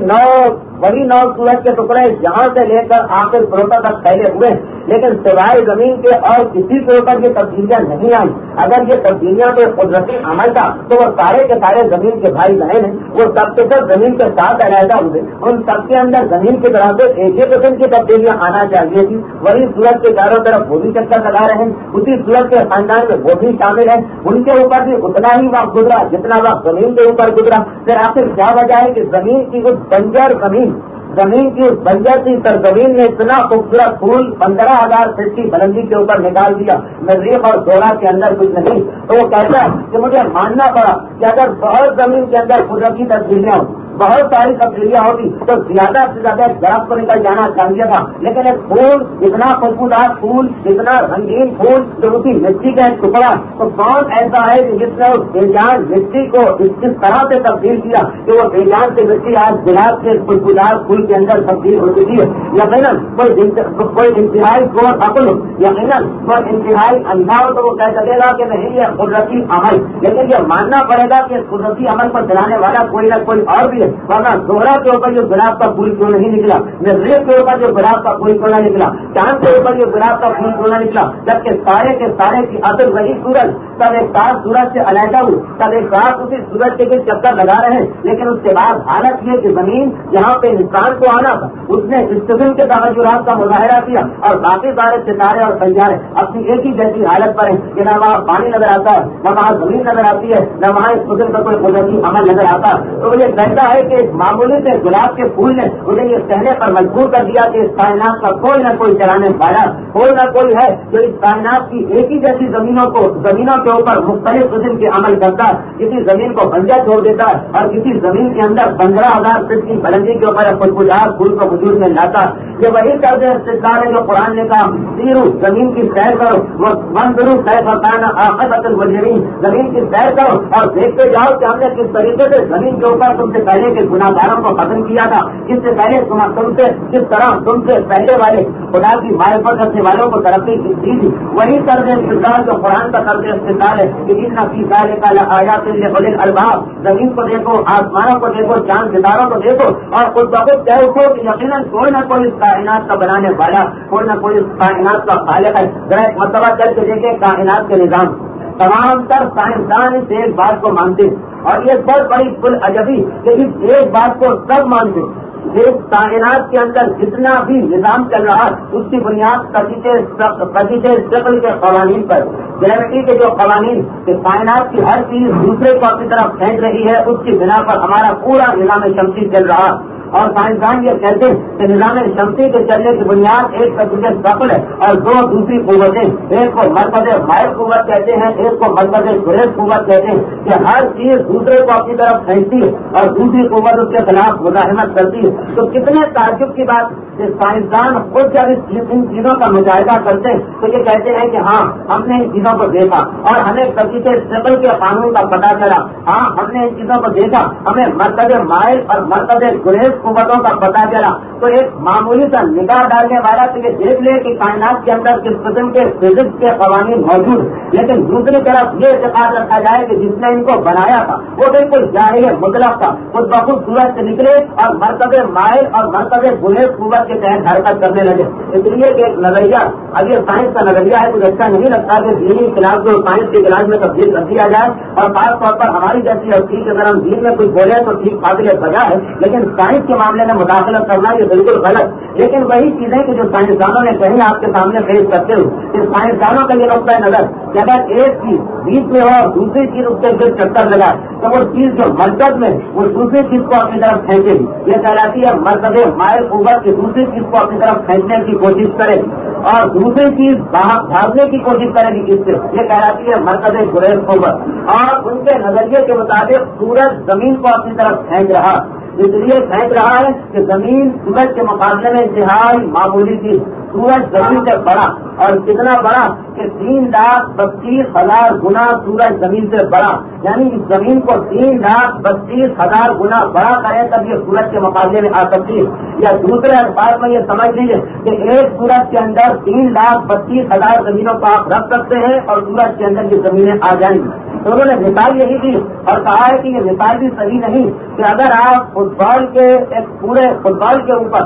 وہی نو سورج کے ٹکڑے یہاں سے لے کر آخر پروٹا تک پھیلے ہوئے, لیکن سوائے زمین کے اور کسی کے اوپر یہ تبدیلیاں نہیں آئی. اگر یہ تبدیلیاں تو قدرتی عمل تھا تو وہ سارے کے سارے زمین کے بھائی بہن ہیں, وہ سب کے سب زمین کے ساتھ علیحدہ ہوئے, ان سب کے اندر زمین کی طرح سے ایک ہی قسم کی تبدیلیاں آنا چاہیے تھی. وہی سورج کے چاروں طرف وہ بھی چکر لگا رہے ہیں, اسی سورج کے خاندان میں وہ بھی شامل ہے, ان کے اوپر بھی اتنا ہی وقت گزرا جتنا وقت زمین کے اوپر گزرا. پھر آخر کیا وجہ ہے کہ زمین کی اس بنجر زمین کی اس بنجر کی سرزمین نے اتنا خوبصورت پھول 15,000 فٹ کی بلندی کے اوپر نکال دیا, مریخ اور زورا کے اندر کچھ نہیں. تو وہ کہتا ہے کہ مجھے ماننا پڑا کہ اگر بہت زمین کے اندر قدرتی تبدیلیاں ہوں, بہت ساری تبدیلیاں ہوتی تو زیادہ سے زیادہ درخت کو نکل جانا چاہیے تھا. لیکن ایک پھول, اتنا خوشبودار پھول, اتنا رنگین پھول, جو اسی مٹی کا ایک ٹکڑا, تو کون ایسا ہے کہ جس نے اس بے جان مٹی کو اس طرح سے تبدیل کیا کہ وہ بے جان سے مٹی آج گلاب کے خوشبودار پھول کے اندر تبدیل ہو چکی ہے. یقیناً کوئی انتہائی غور عقل, یقیناً کوئی انتہائی اندھا ہو تو وہ کہہ سکے گا کہ نہیں یہ قدرتی عمل, لیکن یہ ماننا پڑے گا کہ قدرتی عمل کو چلانے والا کوئی نہ کوئی اور بھی ہے. ورنہ زہرا کے اوپر جو گلاب کا پھول کیوں نہیں نکلا, مریخ کے اوپر جو گلاب کا پھول کیوں نہ نکلا, چاند کے اوپر جو گلاب کا پھول کیوں نہ نکلا, جبکہ سارے کے سارے کی اصل وہی سورج سب ایک ساتھ سورج سے علیحدہ ہوئی, سب ایک ساتھ اسی سورج کے چکر لگا رہے ہیں. لیکن اس کے بعد حالت یہ کہ زمین جہاں پہ انسان کو آنا تھا اس نے اس قسم کے تغیرات کا مظاہرہ کیا, اور باقی سارے ستارے اور سیارے اپنی ایک ہی جیسی حالت پر ہیں کہ نہ وہاں پانی نظر آتا ہے, نہ وہاں زمین نظر آتی ہے, نہ وہاں اس قسم کا کوئی قدرتی عمل نظر آتا. تو یہ کہتا ہے کہ ایک معمولی سے گلاب کے پھول نے انہیں یہ کہنے پر مجبور کر دیا کہ اس کائنات کا کوئی نہ کوئی چلانے والا, کوئی نہ کوئی ہے جو اس کائنات کی ایک ہی جیسی زمینوں کے اوپر مختلف قسم کے عمل کرتا ہے. کسی زمین کو بنجر چھوڑ دیتا ہے اور کسی زمین کے اندر 15,000 فٹ کی بلندی کے اوپر خوشبودار پھول کو وجود میں لاتا. یہ وہی طرز استدلال ہے جو قرآن نے کہا سیرو, زمین کی سیر کرو, وہ منظرو کیف کان عاقبۃ المجرمین, زمین کی سیر کرو اور دیکھتے جاؤ کہ ہم نے کس طریقے سے زمین کے اوپر تم سے پہلے کے گناہگاروں کو ختم کیا تھا, کس سے پہلے کس طرح تم سے پہلے والے خدا کی معرفت رکھنے والوں کو ترقی دی تھی. وہی طرز استدلال جو قرآن کا طرز استدلال ہے کہ ان فی ذلک لآیات لأولی الالباب, زمین کو دیکھو, آسمانوں کو دیکھو, چاند ستاروں کو دیکھو اور خود بخود کہہ اٹھو کہ یقیناً کوئی نہ کوئی اس کائنات کا بنانے والا, کوئی نہ کوئی اس کائنات کا خالق ہے. ذرا ایک مرتبہ چل کے دیکھیں کائنات کے نظام. تمام تر سائنسدان اس ایک بات کو مانتے ہیں, اور یہ بہت بڑی کل عجبی کہ اس ایک بات کو سب مانتے ہیں. اس کائنات کے اندر جتنا بھی نظام چل رہا ہے اس کی بنیاد قدیجے شکل کے قوانین پر, گریوٹی کے جو قوانین کہ کائنات کی ہر چیز دوسرے کو اپنی طرف کھینچ رہی ہے, اس کی بنا پر ہمارا پورا نظام شمسی چل رہا. اور سائنسدان یہ کہتے ہیں کہ نظام شمسی کے چلنے کی بنیاد ایک قدیجے شکل ہے اور دو دوسری قوتیں, ایک کو مرکز مائل قوت کہتے ہیں, ایک کو مرکز گریز قوت کہتے ہیں, کہ ہر چیز دوسرے کو اپنی طرف کھینچتی ہے اور دوسری قوت اس کے خلاف مزاحمت کرتی ہے. تو کتنے تعجب کی بات کہ سائنسدان خود جب ان چیزوں کا مشاہدہ کرتے ہیں تو یہ کہتے ہیں کہ ہاں ہم نے ان چیزوں کو دیکھا اور ہمیں قدیجے شکل کے قانون کا پتہ چلا, ہاں ہم نے ان چیزوں کو دیکھا, ہمیں مرکز مائل اور مرکز گریز قوتوں کا پتہ چلا. تو ایک معمولی سا نگاہ ڈالنے والا تو یہ دیکھ لے کہ کائنات کے اندر کس قسم کے فزکس کے قوانین موجود, لیکن دوسری طرف یہ اعتقاد رکھا جائے کہ جس نے ان کو بنایا تھا وہ بالکل ظاہر مطلق تھا, خود بخود سورج سے نکلے اور مرکز مائل اور مرکز گریز قوت کے تحت حرکت کرنے لگے. اس لیے کہ ایک نظریہ, اب یہ سائنس کا نظریہ ہے, کچھ اچھا نہیں لگتا کہ دینی کلاس کو سائنس کی کلاس میں تبدیل کر دیا جائے, اور خاص طور پر ہماری جیسی ہستی کے اگر ہم دین میں کچھ بولے تو ٹھیک قابل بجا ہے, لیکن سائنس کے معاملے میں مداخلت کرنا یہ بالکل غلط. لیکن وہی چیزیں کہ جو سائنسدانوں نے کہیں آپ کے سامنے پیش کرتے ہو, کہ سائنسدانوں کا یہ نقطۂ نظر کہ اگر ایک چیز بیچ میں ہو اور دوسری چیز اس کے پھر چکر لگائے تو وہ چیز جو مرکز میں وہ دوسری چیز کو اپنی طرف کھینچے گی, یہ کہلاتی ہے مرکز مائل قوت کی دوسری چیز کو اپنی طرف کھینچنے کی کوشش کرے اور دوسری چیز بھاگنے کی کوشش کرے گی اس سے, یہ کہلاتی ہے مرکز گریز قوت. اور ان کے نظریے کے مطابق سورج زمین کو اپنی طرف کھینچ رہا, اس لیے کھینچ رہا ہے کہ زمین سورج کے مقابلے میں انتہائی معمولی چیز, سورج زمین سے بڑا، اور کتنا بڑا کہ 3,32,000 گنا سورج زمین سے بڑا، یعنی اس زمین کو 3,32,000 گنا بڑا کرے تب یہ سورج کے مقابلے میں آ سکتی ہے. یا دوسرے الفاظ میں یہ سمجھ لیجیے کہ ایک سورج کے اندر 3,32,000 زمینوں کو آپ رکھ سکتے ہیں اور سورج کے اندر یہ زمینیں آ جائیں گی. تو انہوں نے مثال یہی دی اور کہا ہے کہ یہ مثال بھی صحیح نہیں کہ اگر آپ فٹ بال کے ایک پورے فٹ بال کے اوپر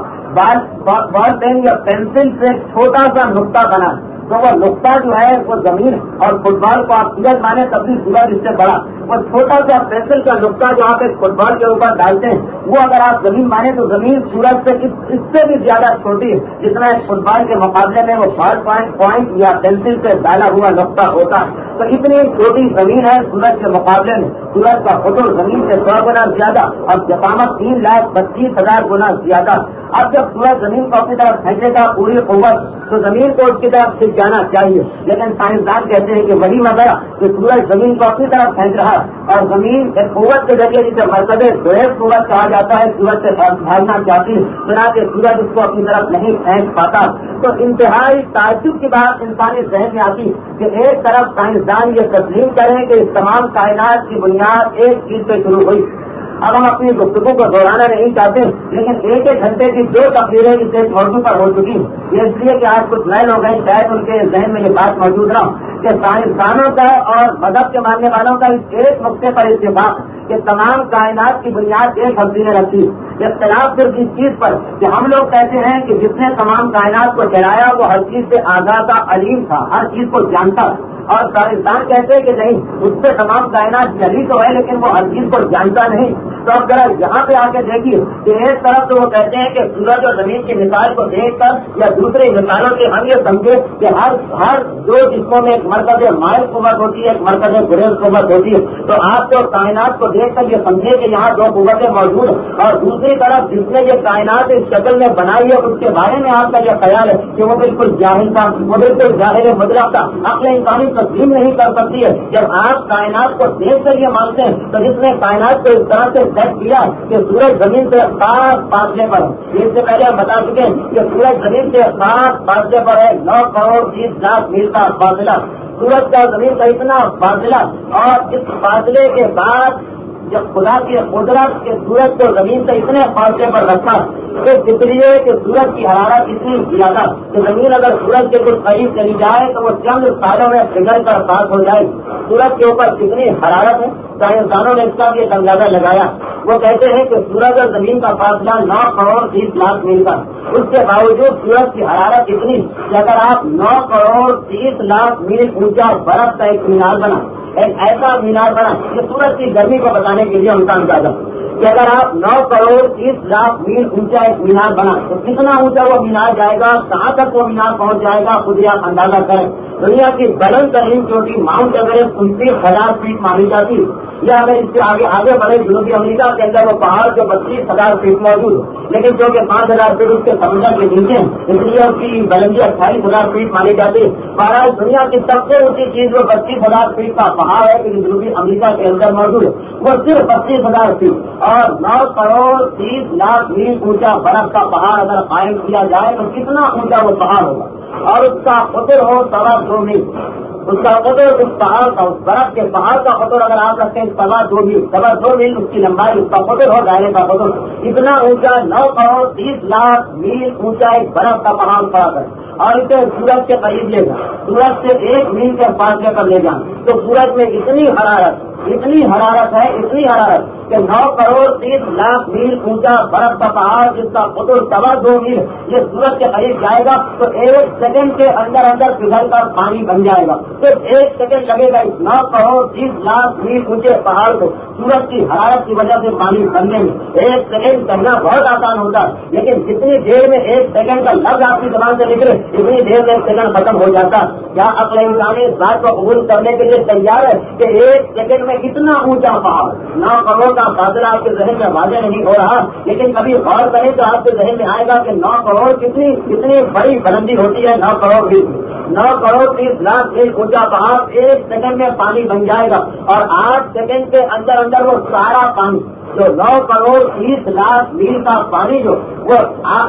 بال پین یا پینسل سے چھوٹا سا نقطہ بنا تو وہ نقطہ جو ہے وہ زمین اور فٹ بال کو آپ سورج مانے تب بھی سورج اس سے بڑا. وہ چھوٹا سا پینسل کا نقطہ جو آپ ایک فٹ بال کے اوپر ڈالتے ہیں وہ اگر آپ زمین مانے تو زمین سورج سے اس سے بھی زیادہ چھوٹی ہے جتنا ایک فٹ بال کے مقابلے میں وہ بال پوائنٹ یا پینسل سے ڈالا ہوا نقطہ ہوتا ہے. تو اتنی چھوٹی زمین ہے سورج کے مقابلے میں. سورج کا قطر زمین سے 100 گنا زیادہ اور جسامت 3,32,000 گنا زیادہ. اب جب سورج زمین کو اپنی طرف کھینچے گا پوری قوت تو زمین کو اس کی طرف کھینچ جانا چاہیے، لیکن سائنسدان کہتے ہیں کہ وہی مگر کہ سورج زمین کو اپنی طرف کھینچ رہا اور زمین ایک قوت کے ذریعے جسے مرتبہ ڈویب قوت کہا جاتا ہے سورج سے بھاگنا چاہتی ہے، بنا کے سورج اس کو اپنی طرف نہیں کھینچ پاتا. تو انتہائی تعجب کی بات انسانی ذہن میں آتی کہ ایک طرف سائنسدان یہ تسلیم کریں کہ اس تمام کائنات کی بنیاد ایک چیز سے شروع ہوئی. اب ہم اپنی گفتگو کو دہرانا نہیں چاہتے، لیکن ایک گھنٹے کی جو تقریریں اس ایک موضوع پر ہو چکی یہ اس لیے کہ آج کچھ نئے لوگ ہیں شاید ان کے ذہن میں یہ بات موجود رہا کہ سائنسدانوں کا اور مذہب کے ماننے والوں کا اس ایک نقطے پر اتفاق کہ تمام کائنات کی بنیاد ایک ہستی نے رکھی. اختلاف صرف اس چیز پر کہ ہم لوگ کہتے ہیں کہ جس نے تمام کائنات کو چلایا وہ ہر چیز سے آگاہ تھا، علیم تھا، ہر چیز کو جانتا. اور سائنسدان کہتے ہیں کہ نہیں، اس سے تمام کائنات جلی تو ہے لیکن وہ ہر چیز کو جانتا نہیں. تو اب ذرا یہاں پہ آ کے دیکھیے کہ ایک طرف تو وہ کہتے ہیں کہ سورج اور زمین کی مثال کو دیکھ کر یا دوسری مثالوں سے ہم یہ سمجھے کہ ہر دو جسموں میں ایک مرکز مائل قوت ہوتی ہے، ایک مرکز گریز قوت ہوتی ہے. تو آپ تو کائنات کو دیکھ کر یہ سمجھے کہ یہاں دو قوتیں موجود ہیں، اور دوسری طرف جس نے یہ کائنات اس شکل میں بنائی ہے اس کے بارے میں آپ کا یہ خیال ہے کہ وہ بالکل جاہل تھا، وہ بالکل ظاہر مطلب تھا، عقل انسانی تسلیم نہیں کر سکتی ہے. جب آپ کائنات کو دیکھ کر یہ مانتے ہیں تو جس نے کائنات کو اس طرح سے سیٹ کیا کہ سورج زمین سے خاص فاصلے پر ہے، اس سے پہلے ہم بتا چکے ہیں کہ سورج زمین سے خاص فاصلے پر ہے 9,30,00,000 میل کا فاصلہ. سورج کا زمین کا اتنا فاصلہ، اور اس فاصلے کے بعد جب خدا کی قدرت کے سورج کو زمین سے اتنے فاصلے پر رکھا تو اس لیے کہ سورج کی حرارت اتنی زیادہ کہ زمین اگر سورج کے کچھ قریب چلی جائے تو وہ چند سالوں میں پگھل کر خاک ہو جائے. سورج کے اوپر کتنی حرارت ہے سائنسدانوں نے اس کا بھی ایک اندازہ لگایا. وہ کہتے ہیں کہ سورج اور زمین کا فاصلہ 9,30,00,000 میل کا، اس کے باوجود سورج کی حرارت اتنی کہ اگر آپ 9,30,00,000 میل اونچا برف کا ایک مینار بنا، ایک ایسا مینار بنا کہ سورج کی گرمی کو بتانے کے لیے ان کا اندازہ کہ اگر آپ 9,30,00,000 میل اونچا ایک مینار بنا تو کتنا اونچا وہ مینار جائے گا، کہاں تک وہ مینار پہنچ جائے گا، خود ہی آپ اندازہ کریں. دنیا کی بلند ترین چوٹی ماؤنٹ ایوریسٹ 29,000 فیٹ مانی جاتی ہے، یا اگر اس سے آگے بڑھے جنوبی امریکہ کے اندر وہ پہاڑ جو 32,000 فیٹ موجود ہے، لیکن جو کہ 5,000 فیٹ اس کے سمندر کے نیچے اس لیے اس کی بلندی 28,000 فیٹ مانی جاتی ہے. بہرحال دنیا کی سب سے اونچی چیز وہ 32,000 فیٹ کا پہاڑ ہے کہ جنوبی امریکہ کے اندر موجود ہے، وہ صرف 32,000 فیٹ اور 9,30,00,000 میل اونچا برف کا پہاڑ اگر قائم کیا جائے تو کتنا اونچا وہ پہاڑ ہوگا، اور اس کا قطر ہو 2.25 میل. اس کا قطر اس پہاڑ کا، اس برف کے پہاڑ کا قطر اگر آپ رکھتے ہیں 2.25 میل اس کی لمبائی، اس کا قطر ہو دائرے کا قطر اتنا اونچا 9,30,00,000 میل اونچا ایک برف کا پہاڑ پڑا کر اور اسے سورج کے قریب لے جائیں، سورج سے 1 میل کے فاصلے پر لے جائیں تو سورج میں اتنی حرارت ہے کہ 9,30,00,000 میل اونچا برف کا پہاڑ جس کا قطر 2.25 میل یہ سورج کے قریب جائے گا تو 1 سیکنڈ کے اندر پگھل کر پانی بن جائے گا. صرف 1 سیکنڈ لگے گا اس 9,30,00,000 میل اونچے پہاڑ کو سورج کی حرارت کی وجہ سے پانی بننے میں. 1 سیکنڈ کہنا بہت آسان ہوتا ہے، لیکن جتنی دیر میں 1 سیکنڈ کا لفظ آپ کی زبان سے نکلے اتنی دیر میں 1 سیکنڈ ختم ہو جاتا. کیا عقل انسانی اس بات کو قبول کرنے کے لیے تیار ہے کہ 1 سیکنڈ میں کتنا اونچا پہاڑ 9 کروڑ کا فاصلہ آپ کے ذہن میں واضح نہیں ہو رہا، لیکن کبھی غور کریں تو آپ کے ذہن میں آئے گا کہ 9 کروڑ کتنی بڑی بلندی ہوتی ہے. 9 کروڑ 30,00,000 فیٹ اونچا پہاڑ 1 سیکنڈ میں پانی بن جائے گا، اور 8 سیکنڈ کے اندر وہ سارا پانی جو 9,30,00,000 میل کا پانی جو وہ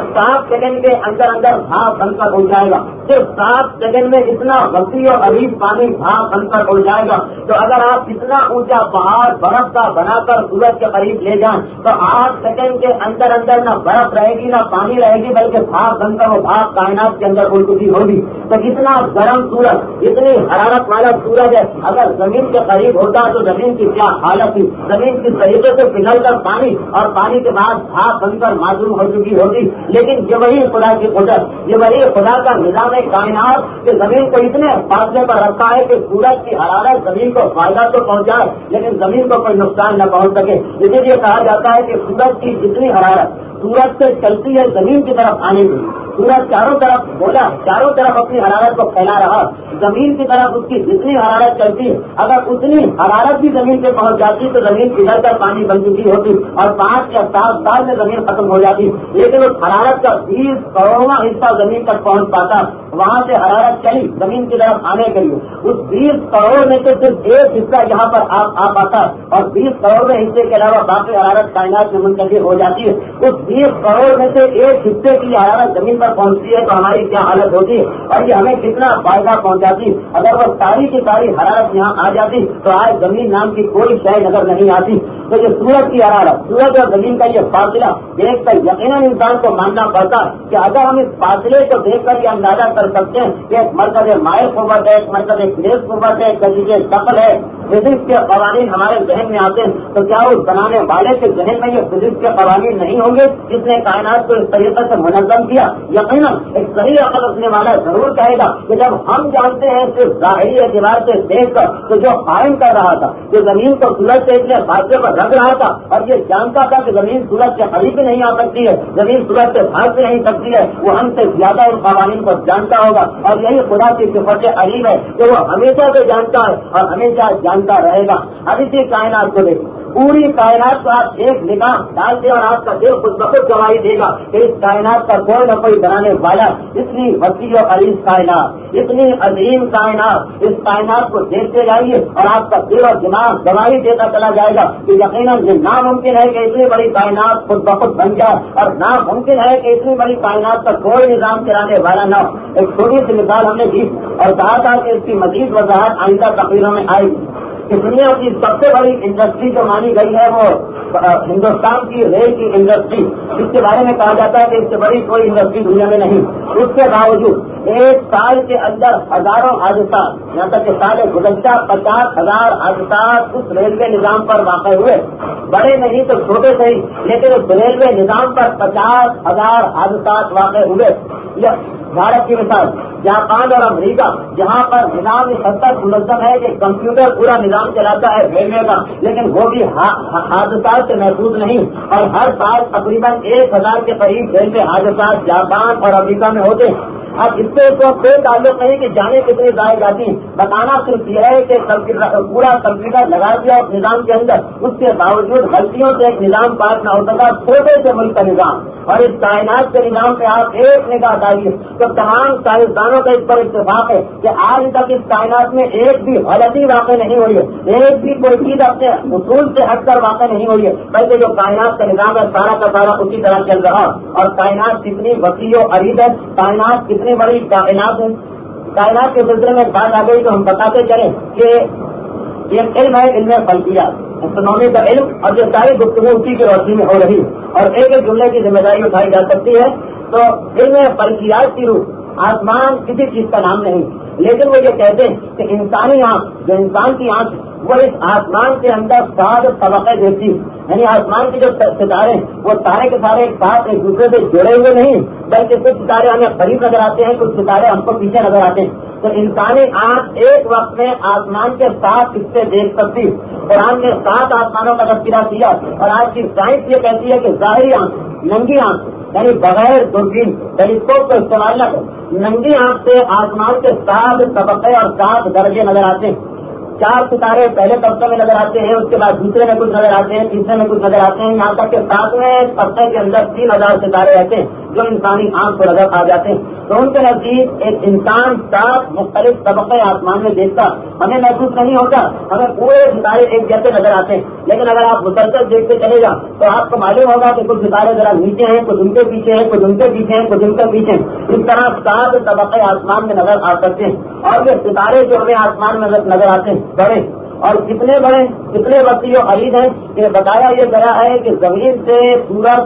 7 سیکنڈ کے اندر اندر بھاپ بن کر اڑ جائے گا. صرف 7 سیکنڈ میں اتنا وسیع اور عریض پانی بھاپ بن کر اڑ جائے گا. تو اگر آپ اتنا اونچا پہاڑ برف کا بنا کر سورج کے قریب لے جائیں تو 8 سیکنڈ کے اندر اندر نہ برف رہے گی نہ پانی رہے گی, بلکہ بھاپ بن کر وہ بھاپ کائنات کے اندر اڑ چکی ہوگی. تو کتنا گرم سورج, اتنی حرارت والا سورج ہے, اگر زمین کے قریب ہوتا تو زمین کی کیا حالت تھی. زمین کس طریقے سے پگھل کر پانی اور پانی کے بعد بھاپ بن کر معلوم ہو چکی ہوگی. لیکن یہ وہی خدا کی قدرت, یہ وہی خدا کا نظام کائنات کہ زمین کو اتنے فاصلے پر رکھا ہے کہ سورج کی حرارت زمین کو فائدہ تو پہنچائے لیکن زمین کو کوئی نقصان نہ پہنچ سکے. اسی لیے کہا جاتا ہے کہ سورج کی جتنی حرارت سورج سے چلتی ہے زمین کی طرف آنے کی, سورج چاروں طرف بولا, چاروں طرف اپنی حرارت کو پھیلا رہا, زمین کی طرف اس کی جتنی حرارت چلتی ہے اگر اتنی حرارت بھی زمین پہ پہنچ جاتی تو زمین پگھل کر پانی بن چکی ہوتی اور 5 یا 7 سال میں زمین ختم ہو جاتی. لیکن اس حرارت کا 20 کروڑواں حصہ زمین تک پہنچ پاتا. وہاں سے حرارت چلی زمین کی طرف آنے کے لیے, اس 20 کروڑ میں سے صرف 1 حصہ یہاں پر آ پاتا اور 20 کروڑویں حصے کے علاوہ باقی حرارت کائنات میں منتقل ہو جاتی ہے. اس 20 کروڑ میں سے 1 حصے کی حرارت زمین پر پہنچتی ہے تو ہماری کیا حالت ہوتی ہے اور یہ ہمیں کتنا فائدہ پہنچاتی. اگر وہ ساری کی ساری حرارت یہاں آ جاتی تو آج زمین نام کی کوئی شے نظر نہیں آتی. تو یہ سورج کی حرارت, سورج اور زمین کا یہ فاصلہ دیکھ کر یقیناً انسان کو ماننا پڑتا ہے کہ اگر ہم اس فاصلے کو دیکھ کر یہ اندازہ کر سکتے ہیں کہ ایک مرکز مائل قوت ہے, ایک مرکز فلیز قوت ہے, کسی شکل ہے, فزکس کے قوانین ہمارے ذہن میں آتے ہیں تو کیا اس بنانے والے کے ذہن میں یہ فزکس کے قوانین نہیں ہوں گے جس نے کائنات کو اس طریقے سے منظم کیا؟ یقیناً ایک صحیح عقل رکھنے والا ضرور کہے گا کہ جب ہم جانتے ہیں صرف ظاہری اعتبار سے دیکھ کر تو جو قائم کر رہا تھا, جو زمین کو سورج سے اتنے فاصلے پر رکھ رہا تھا اور یہ جانتا تھا کہ زمین سورج کے قریب بھی نہیں آ سکتی ہے, زمین سورج سے بھاگ بھی نہیں سکتی ہے, وہ ہم سے زیادہ ان قوانین کو جانتا ہوگا. اور یہی خدا کی صفت علیم ہے کہ وہ ہمیشہ سے جانتا ہے اور ہمیشہ جانتا رہے گا. اب اسی کائنات کو دیکھ, پوری کائنات کو آپ ایک نگاہ ڈال دیں اور آپ کا دل خود بخود گواہی دے گا کہ اس کائنات کا کوئی نہ کوئی بنانے والا, اتنی وسیع و عریض کائنات, اتنی عظیم کائنات, اس کائنات کو دیکھتے جائیے اور آپ کا دل اور دماغ گواہی دیتا چلا جائے گا کہ یقیناً یہ ناممکن ہے کہ اتنی بڑی کائنات خود بخود بن جائے اور ناممکن ہے کہ اتنی بڑی کائنات کا کوئی نظام چلانے والا نہ ہو. ایک چھوٹی سی مثال ہم نے دی اور کہا تھا کہ اس کی مزید وضاحت آئندہ تقریروں میں آئے گی کہ دنیا کی سب سے بڑی انڈسٹری جو مانی گئی ہے وہ ہندوستان کی ریل کی انڈسٹری, اس کے بارے میں کہا جاتا ہے کہ اس سے بڑی کوئی انڈسٹری دنیا میں نہیں. اس کے باوجود ایک سال کے اندر ہزاروں حادثات, یہاں تک کہ سال گزشتہ 50,000 حادثات اس ریلوے نظام پر واقع ہوئے. بڑے نہیں تو چھوٹے سے ہی, لیکن اس ریلوے نظام پر 50,000 حادثات واقع ہوئے. بھارت کی مثال جاپان اور امریکہ, جہاں پر نظام اس حد تک منظم ہے کہ کمپیوٹر پورا نظام چلاتا ہے ریلوے کا, لیکن وہ بھی حادثات سے محفوظ نہیں اور ہر سال تقریباً 1,000 کے قریب ریلوے حادثات جاپان اور امریکہ میں ہوتے ہیں. اب اس سے کوئی تعلق نہیں کہ جانے کتنی ضائع جاتی ہیں, بتانا صرف یہ ہے کہ پورا کمپیوٹر لگا دیا اس نظام کے اندر, اس کے باوجود غلطیوں سے ایک نظام پاس نہ ہو سکا, چھوٹے سے ملک کا نظام. اور اس کائنات کے نظام پہ آپ ایک نگاہ ڈالیے تو تمام سائنسدانوں کا اس پر اتفاق ہے کہ آج تک اس کائنات میں ایک بھی غلطی واقع نہیں ہوئی ہے, ایک بھی کوئی چیز اپنے اصول سے ہٹ کر واقع نہیں ہوئی ہے, بلکہ جو کائنات کا نظام ہے سارا کا سارا اسی طرح چل رہا. اور کائنات کتنی وسیع و عریض ہے, کائنات کتنی بڑی کائنات ہے. کائنات کے سلسلے میں بات آ گئی تو ہم بتاتے چلیں کہ یہ علم ہے, علم فلکیات, اسٹرونومی کا علم, اور یہ ساری گفتگو اسی کی روشنی میں ہو رہی اور ایک ایک جملے کی ذمہ داری اٹھائی جا سکتی ہے. تو علم فلکیات کی روح, آسمان کسی چیز کا نام نہیں, لیکن وہ یہ کہتے ہیں کہ انسانی آنکھ, جو انسان کی آنکھ وہ اس آسمان کے اندر 7 طبقے دیکھتی, یعنی آسمان کے جو ستارے وہ سارے کے سارے ایک ساتھ ایک دوسرے سے جڑے ہوئے نہیں, بلکہ کچھ ستارے ہمیں قریب نظر آتے ہیں, کچھ ستارے ہم کو پیچھے نظر آتے ہیں. تو انسانی آنکھ ایک وقت میں آسمان کے 7 حصے دیکھ سکتی. قرآن نے 7 آسمانوں کا تذکرہ کیا اور آج کی سائنس یہ کہتی ہے کہ ظاہری آنکھ, ننگی آنکھ, یعنی بغیر دوربین ٹیلیسکوپ کا استعمال نہ کریں, ننگی آنکھ سے آسمان کے 7 طبقے اور 7 درجے نظر آتے ہیں. 4 ستارے پہلے طبقے میں نظر آتے ہیں, اس کے بعد دوسرے میں کچھ نظر آتے ہیں, تیسرے میں کچھ نظر آتے ہیں, یہاں تک کہ 7ویں طبقے کے اندر 3,000 ستارے رہتے ہیں جو انسانی آنکھ کو نظر آ جاتے ہیں. تو ان کے نزدیک ایک انسان 7 مختلف طبقے آسمان میں دیکھتا ہمیں محسوس نہیں ہوتا، ہمیں پورے ستارے ایک جیسے نظر آتے ہیں، لیکن اگر آپ مسلسل دیکھتے چلے گا تو آپ کو معلوم ہوگا کہ کچھ ستارے ذرا نیچے ہیں، کچھ ان کے پیچھے ہیں، کچھ ان کے پیچھے ہیں، کچھ ان کے پیچھے ہیں۔ اس طرح 7 طبقے آسمان میں نظر آ سکتے ہیں، اور یہ ستارے جو ہمیں آسمان میں نظر آتے ہیں بڑے اور کتنے بڑے، کتنے وسیع و عریض ہیں، یہ بتایا یہ گیا ہے کہ زمین سے سورج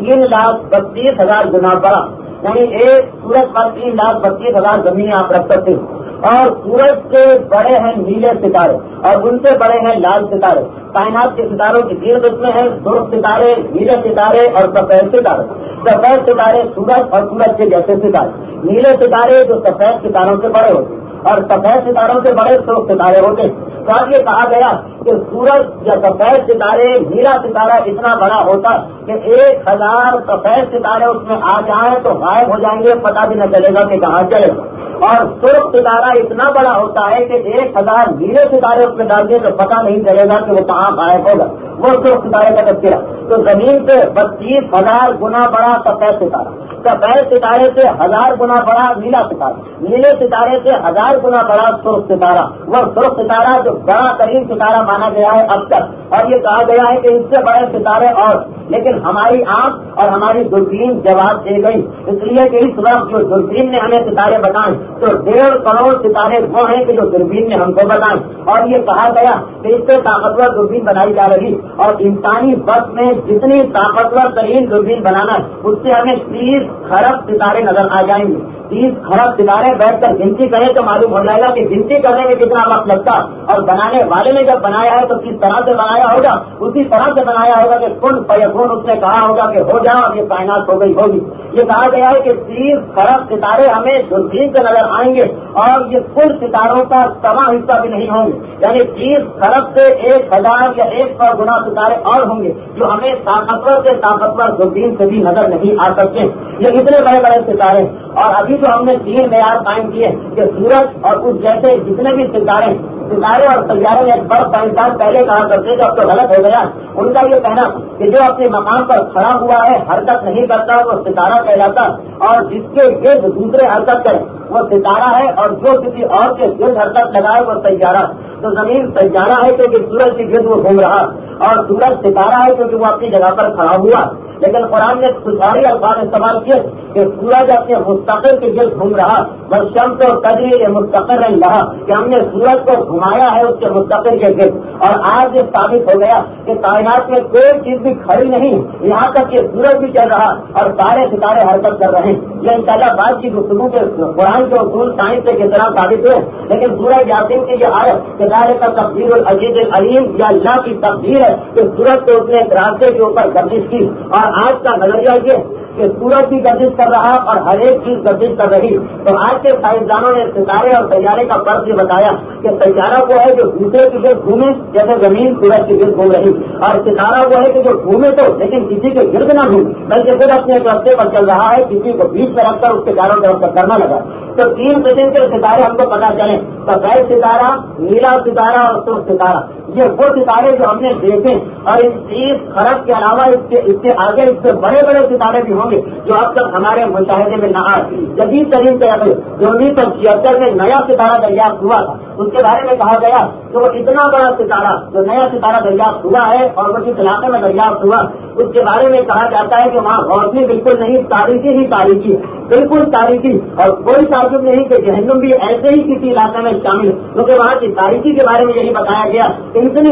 3,32,000 گنا بڑا، یعنی ایک سورج پر 3,32,000 زمین آپ رکھ سکتے ہیں۔ اور سورج سے بڑے ہیں نیلے ستارے اور ان سے بڑے ہیں لال ستارے۔ کائنات کے ستاروں کی گرد اس میں ہے سرخ ستارے، نیلے ستارے اور سفید ستارے۔ سفید ستارے سورج اور سورج کے جیسے ستارے، نیلے ستارے جو سفید ستاروں سے بڑے ہوتے ہیں اور سفید ستاروں سے بڑے سرخ ستارے ہوتے ہیں۔ تو اب یہ کہا گیا کہ سورج یا سفید ستارے، نیلا ستارہ اتنا بڑا ہوتا کہ 1000 سفید ستارے اس میں آ جائیں تو غائب ہو جائیں گے، پتہ بھی نہ چلے گا کہ کہاں چلے گا۔ اور سرخ ستارہ اتنا بڑا ہوتا ہے کہ 1000 نیلے ستارے اس میں ڈال دیں تو پتہ نہیں چلے گا کہ وہ کہاں غائب ہوگا، وہ سرخ ستارے کا تذکرہ۔ تو زمین سے 32,000 گنا بڑا سفید ستارہ، سفید ستارے سے 1000 گنا بڑا نیلا ستارہ، نیلے ستارے سے 1000 گنا بڑا سرخ ستارہ، وہ سرخ ستارہ جو بڑا ترین ستارہ مانا گیا ہے اب تک۔ اور یہ کہا گیا ہے کہ اس سے بڑے ستارے اور، لیکن ہماری آنکھ اور ہماری دوربین جواب دے گئی، اس لیے کہ اس وقت جو دوربین نے ہمیں ستارے بتائے تو 1.5 کروڑ ستارے وہ ہیں کہ جو دوربین نے ہم کو بتائے۔ اور یہ کہا گیا کہ اس سے طاقتور دوربین بنائی جا رہی، اور انسانی بس میں جتنی طاقتور ترین دوربین بنانا ہے اس سے ہمیں 30 خرب ستارے نظر آ جائیں گے۔ 30 خرب ستارے بیٹھ کر گنتی کریں تو معلوم ہو جائے گا کہ گنتی کرنے میں کتنا وقت لگتا، اور بنانے والے نے جب بنایا ہے تو کس طرح سے بنایا ہوگا، اسی طرح سے بنایا ہوگا کہ کن فیکون اس نے کہا ہوگا کہ ہو جاؤ اور یہ کائنات ہو گئی ہوگی۔ یہ کہا گیا ہے کہ 30 خرب ستارے ہمیں دوربین سے نظر آئیں گے، اور یہ کل ستاروں کا سوا حصہ بھی نہیں ہوں گے، یعنی 30 خرب سے 1000 یا 100 گنا ستارے اور ہوں گے جو ہمیں طاقتور سے طاقتور دوربین سے بھی نظر نہیں آ سکتے۔ یہ اتنے بڑے بڑے ستارے، اور ابھی جو ہم نے 3 معیار قائم کیے کہ سورج اور اس جیسے جتنے بھی ستارے اور سیارے میں بڑا سائنسدان پہلے کہا کرتے جو اب تو غلط ہو گیا، ان کا یہ کہنا کہ جو اپنے مقام پر کھڑا ہوا ہے حرکت نہیں کرتا وہ ستارہ کہلاتا، اور جس کے گرد دوسرے حرکت کرے وہ ستارہ ہے، اور جو کسی اور کے گرد حرکت لگائے وہ سیارہ۔ تو زمین سیارہ ہے کیونکہ سورج کی گرد وہ گھوم رہا، اور سورج ستارہ ہے کیونکہ وہ اپنی جگہ پر کھڑا ہوا۔ لیکن قرآن نے کچھ اور الفاظ استعمال کیے کہ سورج اپنے مستقل کے گرد گھوم رہا، بس شمس و تجری مستقر رہا، کہ ہم نے سورج کو گھمایا ہے اس کے مستقل کے گرد۔ اور آج یہ ثابت ہو گیا کہ کائنات میں کوئی چیز بھی کھڑی نہیں، یہاں تک کہ سورج بھی چل رہا اور سارے ستارے حرکت کر رہے ہیں۔ یہ انشاءاللہ بعد کی گفتگو کے قرآن کے اصول سائنس سے کس طرح ثابت ہوئے، لیکن سورج یاسین کی یہ آیت کہ ذالک تقدیر العزیز العلیم، یا اللہ کی تقدیر ہے کہ سورج کو اس نے ایک راستے کے اوپر گردش کی، اور آج کا نظریہ یہ کہ سورج بھی گردش کر رہا اور ہر ایک چیز گردش کر رہی۔ تو آج کے سائنسدانوں نے ستارے اور سیارے کا فرق یہ بتایا کہ سیارہ وہ ہے جو دوسرے کی گرد گھومے، جیسے زمین سورج کی گرد گھوم رہی، اور ستارہ وہ ہے کہ جو گھومے تو لیکن کسی کے گرد نہ گھومے، بلکہ خود اپنے ایک راستے پر چل رہا ہے، کسی کو بیچ میں رکھ کر اس کے چاروں طرف سے کرنا لگا۔ تو 3 قسم کے ستارے ہم کو پتا چلے، سفید ستارہ، نیلا ستارہ اور سرخ ستارہ۔ یہ وہ ستارے جو ہم نے دیکھے، اور ان 30 خرب کے علاوہ اس کے آگے اس سے بڑے بڑے ستارے بھی ہوں گے جو اب تک ہمارے مشاہدے میں نہ آئے۔ جدید ترین تحقیق جو 1976 میں نیا ستارہ دریافت ہوا تھا، اس کے بارے میں کہا گیا کہ وہ اتنا بڑا ستارہ جو نیا ستارہ دریافت ہوا ہے اور وہ جس علاقے میں دریافت ہوا اس کے بارے میں کہا جاتا ہے کہ وہاں روشنی بالکل نہیں، تاریکی ہی تاریکی، بالکل تاریکی، اور کوئی تعجب نہیں کہ جہنم بھی ایسے ہی کسی علاقے میں شامل ہے، کیونکہ وہاں کی تاریکی کے بارے میں یہی بتایا گیا کہ اتنی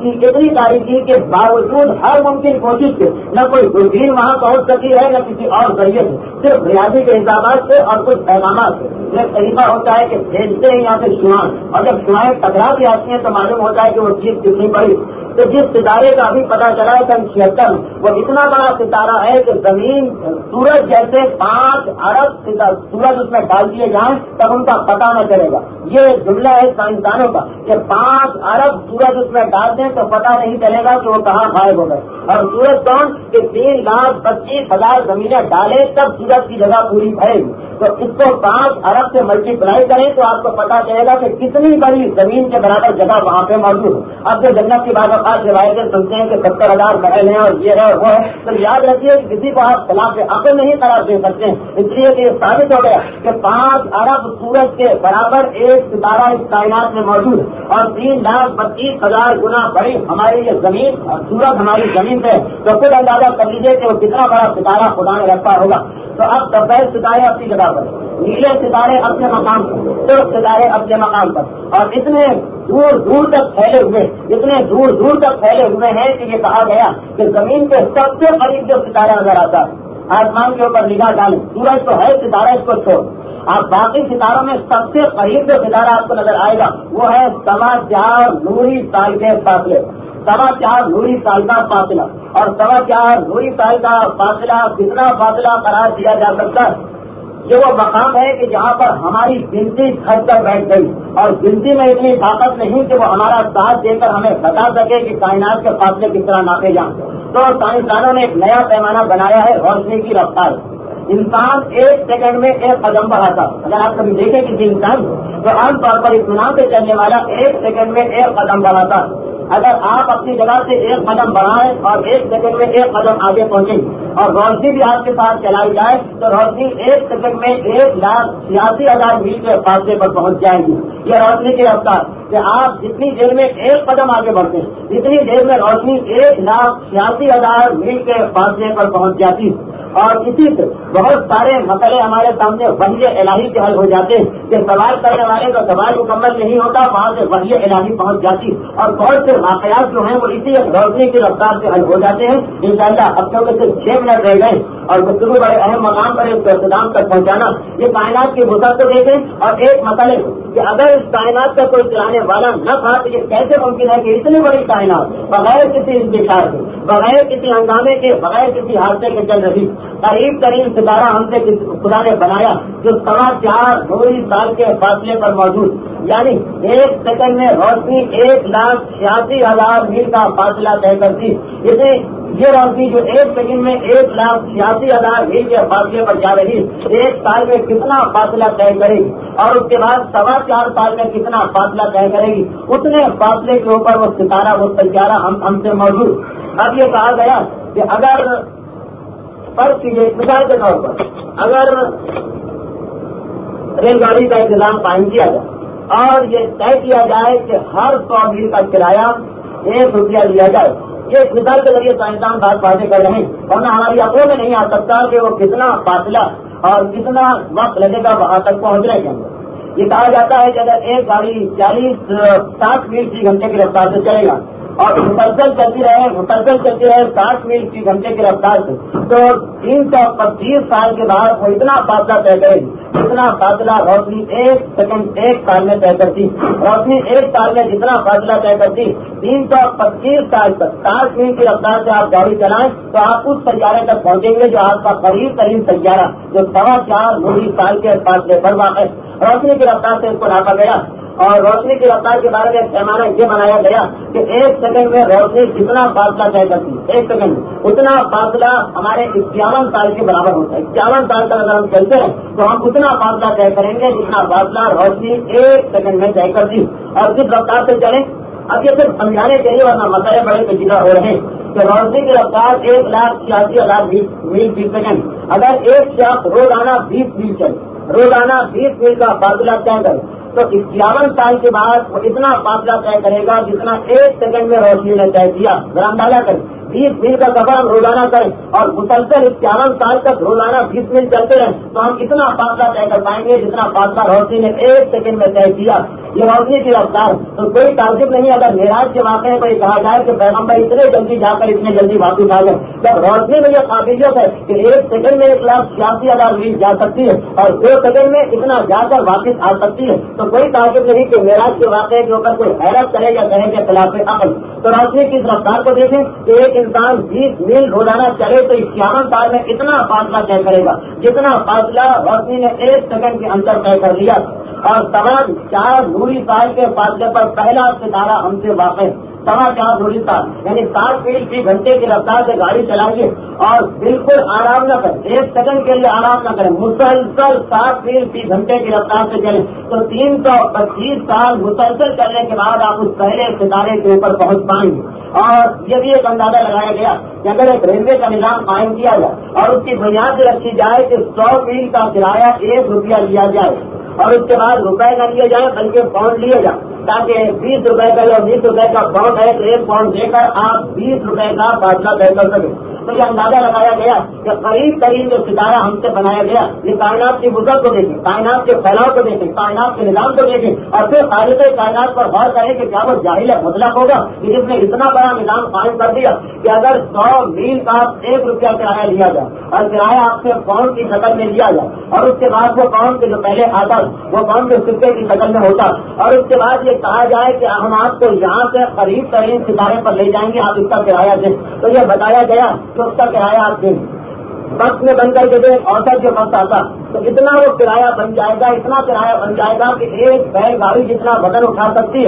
تاریکی کے باوجود ہر ممکن کوشش سے نہ کوئی دوربین وہاں پہنچ سکی ہے، نہ کسی اور ذریعے سے، صرف ریاضی کے حسابات سے اور کچھ پیغامات سے۔ ایک طریقہ ہوتا ہے کہ بھیجتے ہیں یہاں سے شعاع، اور جب شعاعیں ٹکرا بھی آتی ہیں تو معلوم ہوتا ہے کہ وہ چیز کتنی بڑی۔ تو جس ستارے کا ابھی پتا چلا ہے سن 76 میں، وہ اتنا بڑا ستارہ ہے کہ زمین سورج جیسے 5 ارب سورج اس میں ڈال دیے جائیں تب ان کا پتہ نہ چلے گا۔ یہ جملہ ہے سائنسدانوں کا کہ 5 ارب سورج اس میں ڈال دیں تو پتہ نہیں چلے گا کہ وہ کہاں غائب ہو گئے۔ اور سورج کون کہ 3,25,000 زمینیں ڈالیں تب سورج کی جگہ پوری بھرے گی۔ تو اس کو 5 ارب سے ملٹی پلائی کریں تو آپ کو پتا چلے گا کہ کتنی بڑی زمین کے برابر جگہ وہاں پہ موجود ہے۔ اب جو جنت کی بات خاص روایتیں سنتے ہیں کہ 70,000 محل ہیں اور یہ ہے اور وہ ہے، تو یاد رکھیے کہ کسی کو آپ خلاف عقل نہیں قرار دے سکتے ہیں، اس لیے کہ یہ ثابت ہو گیا کہ 5 ارب سورج کے برابر ایک ستارہ اس کائنات میں موجود ہے اور 3,32,000 گنا بڑی ہماری یہ زمین اور سورج ہماری زمین پہ، تو خود اندازہ کر لیجیے کہ وہ کتنا بڑا ستارہ خدا نے رکھا ہوگا۔ تو اب سفید ستارے اپنی جگہ پر، نیلے ستارے اپنے مقام پر، سرخ ستارے اپنے مقام پر، اور اتنے دور دور تک پھیلے ہوئے، اتنے دور دور تک پھیلے ہوئے ہیں کہ یہ کہا گیا کہ زمین کے سب سے قریب جو ستارہ نظر آتا ہے، آسمان کے اوپر نگاہ ڈالیں، سورج تو ہے ستارہ، اس کو چھوڑ، آپ باقی ستاروں میں سب سے قریب جو ستارہ آپ کو نظر آئے گا وہ ہے 4.25 نوری سال کے فاصلے، 4.25 نوری سال کا فاصلہ، اور 4.25 نوری سال کا فاصلہ کتنا فاصلہ قرار دیا جا سکتا ہے؟ یہ وہ مقام ہے کہ جہاں پر ہماری گنتی کھٹ کر بیٹھ گئی، اور گنتی میں اتنی طاقت نہیں کہ وہ ہمارا ساتھ دے کر ہمیں بتا سکے کہ کائنات کے فاصلے کس طرح ناپے جائیں۔ تو سائنسدانوں نے ایک نیا پیمانہ بنایا ہے روشنی کی رفتار۔ انسان 1 سیکنڈ میں 1 قدم بڑھاتا، اگر آپ کبھی دیکھیں کسی انسان تو عام طور پر اطمینان سے چلنے والا 1 سیکنڈ میں 1 قدم بڑھاتا۔ اگر آپ اپنی جگہ سے 1 قدم بڑھائیں اور 1 سیکنڈ میں 1 قدم آگے پہنچیں اور روشنی بھی آپ کے ساتھ چلائی جائے تو روشنی 1 سیکنڈ میں 1,86,000 میل کے فاصلے پر پہنچ جائے گی۔ یہ روشنی کی رفتار کہ آپ جتنی دیر میں 1 قدم آگے بڑھتے ہیں اتنی دیر میں روشنی 1,86,000 میل کے فاصلے پر پہنچ جاتی۔ اور اسی سے بہت سارے مسئلے ہمارے سامنے وحی الہی کے حل ہو جاتے ہیں کہ سوال کرنے والے کا سوال مکمل نہیں ہوتا، وہاں سے وحی الہی پہنچ جاتی، اور بہت سے واقعات جو ہیں وہ اسی روشنی کی رفتار سے حل ہو جاتے ہیں۔ انشاءاللہ اب کیونکہ صرف 6 منٹ رہ گئے اور گفتگو بڑے اہم مقام پر اس اختتام تک پہنچانا، یہ کائنات کی وسعت کو دیکھیں اور ایک مسئلے کہ اگر اس کائنات کا کوئی چلانے والا نہ تھا تو یہ کیسے ممکن ہے کہ اتنی بڑی کائنات بغیر کسی انتشار کے، بغیر کسی ہنگامے کے، بغیر کسی حادثے کے چل رہی۔ قریب ترین ستارہ ہم سے خدا نے بنایا جو 4.25 نوری سال کے فاصلے پر موجود، یعنی 1 سیکنڈ میں روشنی 1,86,000 میل کا فاصلہ طے کرتی۔ یہ روشنی جو 1 سیکنڈ میں 1,86,000 میل کے فاصلے پر جا رہی، 1 سال میں کتنا فاصلہ طے کرے گی، اور اس کے بعد 4.25 سال میں کتنا فاصلہ طے کرے گی، اتنے فاصلے کے اوپر وہ ستارہ، وہ سیارہ ہم سے موجود۔ اب یہ کہا گیا کہ اگر فرض کیجیے مثال کے طور پر اگر ریل گاڑی کا انتظام قائم کیا جائے اور یہ طے کیا جائے کہ ہر 100 میل کا کرایہ 1 روپیہ لیا جائے، یہ مثال کے ذریعے سائنسدان بات باتیں کر رہے ہیں، ورنہ ہماری آنکھوں میں نہیں آ سکتا کہ وہ کتنا فاصلہ اور کتنا وقت لگے گا وہاں تک پہنچنے کے اندر۔ یہ کہا جاتا ہے کہ اگر ایک گاڑی 60 میل فی گھنٹے کی رفتار سے چلے گا اور مسلسل چلتی رہے 60 میل فی گھنٹے کی رفتار سے، تو 325 سال کے بعد وہ اتنا فاصلہ طے کرے گی جتنا فاصلہ روشنی 1 سیکنڈ 1 سال میں طے کرتی۔ روشنی 1 سال میں جتنا فاصلہ طے کرتی، 325 سال تک 60 میل کی رفتار سے آپ گاڑی چلائیں تو آپ اس سیارے تک پہنچیں گے جو آپ کا قریب ترین سیارہ جو 4.25 نوری سال کے فاصلے پر واقع ہے۔ روشنی کی رفتار سے اس کو ناپا گیا، اور روشنی کی رفتار کے بارے میں پیمانہ یہ بنایا گیا کہ 1 سیکنڈ میں روشنی جتنا فاصلہ طے کرتی ہے 1 سیکنڈ میں اتنا فاصلہ ہمارے 51 سال کے برابر ہوتا ہے۔ 51 سال تک اگر ہم چلتے ہیں تو ہم اتنا فاصلہ طے کریں گے جتنا فاصلہ روشنی 1 سیکنڈ میں طے کرتی، اور جس رفتار سے چلیں۔ اب یہ صرف سمجھانے کے لیے، ورنہ مسئلے بڑے پیچیدہ ہو رہے ہیں کہ روشنی کی رفتار 1,86,000 میل فی سیکنڈ، اگر ایک شخص روزانہ 20 میل چلے، روزانہ 20 میل کا فاصلہ طے کرے تو 51 سال کے بعد وہ اتنا فاصلہ طے کرے گا جتنا 1 سیکنڈ میں روشنی نے طے کیا۔ ذرا اندازہ کریں 20 میل کا سفر ہم روزانہ کریں اور مسلسل 51 سال تک روزانہ 20 میل چلتے رہیں تو ہم کتنا فاصلہ طے کر پائیں گے جتنا فاصلہ روشنی نے 1 سیکنڈ میں طے کیا۔ یہ روشنی کی رفتار، تو کوئی تعجب نہیں اگر معراج کے واقعے کو یہ کہا جائے کہ پیغمبر اتنے جلدی جا کر اتنے جلدی واپس آ گئے، جب روشنی میں یہ قابلیت ہے کہ 1 سیکنڈ میں 1,86,000 میل جا سکتی ہے اور 2 سیکنڈ میں اتنا جا کر واپس آ سکتی ہے، تو کوئی تعجب نہیں کہ معراج کے واقعے کے اوپر کوئی حیرت کرے یا کہے کہ خلاف عقل۔ تو روشنی کی اس رفتار کو دیکھیں کہ ایک انسان 20 میل روزانہ چلے تو 51 سال میں اتنا فاصلہ طے کرے گا جتنا فاصلہ روشنی نے 1 سیکنڈ کے اندر طے کر لیا، اور 4.25 نوری سال کے فاصلے پر پہلا ستارہ ہم سے واقع 4.25 दूरी साल यानी 60 मील फी घंटे की रफ्तार से गाड़ी चलाइए और बिल्कुल आराम न करें, 1 सेकंड के लिए आराम न करें, मुसलसल 60 मील फी घंटे की रफ्तार से चले तो 325 साल मुसलसल चलने के बाद आप उस पहले सितारे के ऊपर पहुंच पाएंगे। और ये भी एक अंदाजा लगाया गया कि अगर एक रेलवे का निजाम कायम किया जाए और उसकी बुनियाद रखी जाए कि 100 मील का किराया 1 रुपया लिया जाए और उसके बाद रुपए न लिए जाए बल्कि पाउंड लिए जाए, ताकि 20 रुपए का या 20 रुपए का पाउंड है, 1 पाउंड देकर आप 20 रुपए का फासला तय कर सके। तो ये अंदाजा लगाया गया कि करीब करीब जो सितारा हमसे बनाया गया, ये कायनात की वुसअत को देखें, कायनात के फैलाव को देखें, कायनात के निजाम को देखें और फिर खालिक कायनात पर गौर करें कि क्या वो जाहिल मुतलक होगा कि जिसने इतना बड़ा निजाम कायम कर दिया कि अगर 100 मील का 1 रुपया किराया लिया जाए और किराया आपसे पाउंड की शक्ल में लिया जाए और उसके बाद वो पाउंड के जो पहले आता वो पाउंड के सिक्के की शक्ल में होता और उसके बाद ये कहा जाए कि हम आपको यहाँ से करीब करीब सितारे पर ले जाएंगे, आप इसका किराया दें, तो ये बताया गया कि उसका किराया आप दें। बस में बन करके जो औसत जो बस आता तो इतना वो किराया बन जाएगा, इतना किराया बन जाएगा कि एक बैलगाड़ी जितना वजन उठा सकती है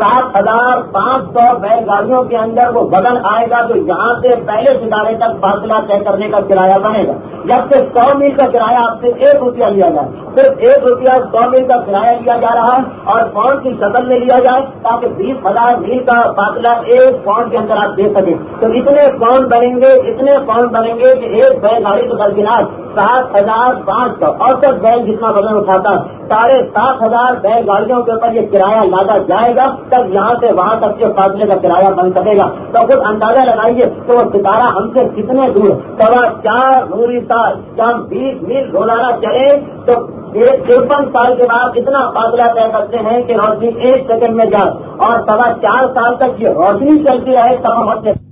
7,500 बैलगाड़ियों के अंदर वो वजन आएगा तो यहाँ से पहले सितारे तक फासला तय करने का किराया बनेगा। जब से 100 मील का किराया आपसे 1 रुपया लिया जाए, सिर्फ 1 रुपया 100 मील का किराया लिया जा रहा है और पाउंड की शक्ल में लिया जाए ताकि 20,000 मील का फासला 1 पाउंड के अंदर आप दे सके। तो इतने पाउंड बनेंगे कि एक बैलगाड़ी के दरकिनार 7,500 औसत बैल जितना वजन उठाता 7,500 बैलगाड़ियों के ऊपर ये किराया लादा जाएगा, तब यहाँ से वहाँ तक के फासले का किराया बन सकेगा। तो कुछ अंदाजा लगाइए तो वो सितारा हमसे कितने दूर, 4.25 दूरी साल, क्या हम 20 मील रोजाना चले तो 53 साल के बाद इतना फासला तय करते हैं कि रोशनी 1 सेकंड में जाए और 4.25 साल तक ये रोशनी चलती रहे तब हम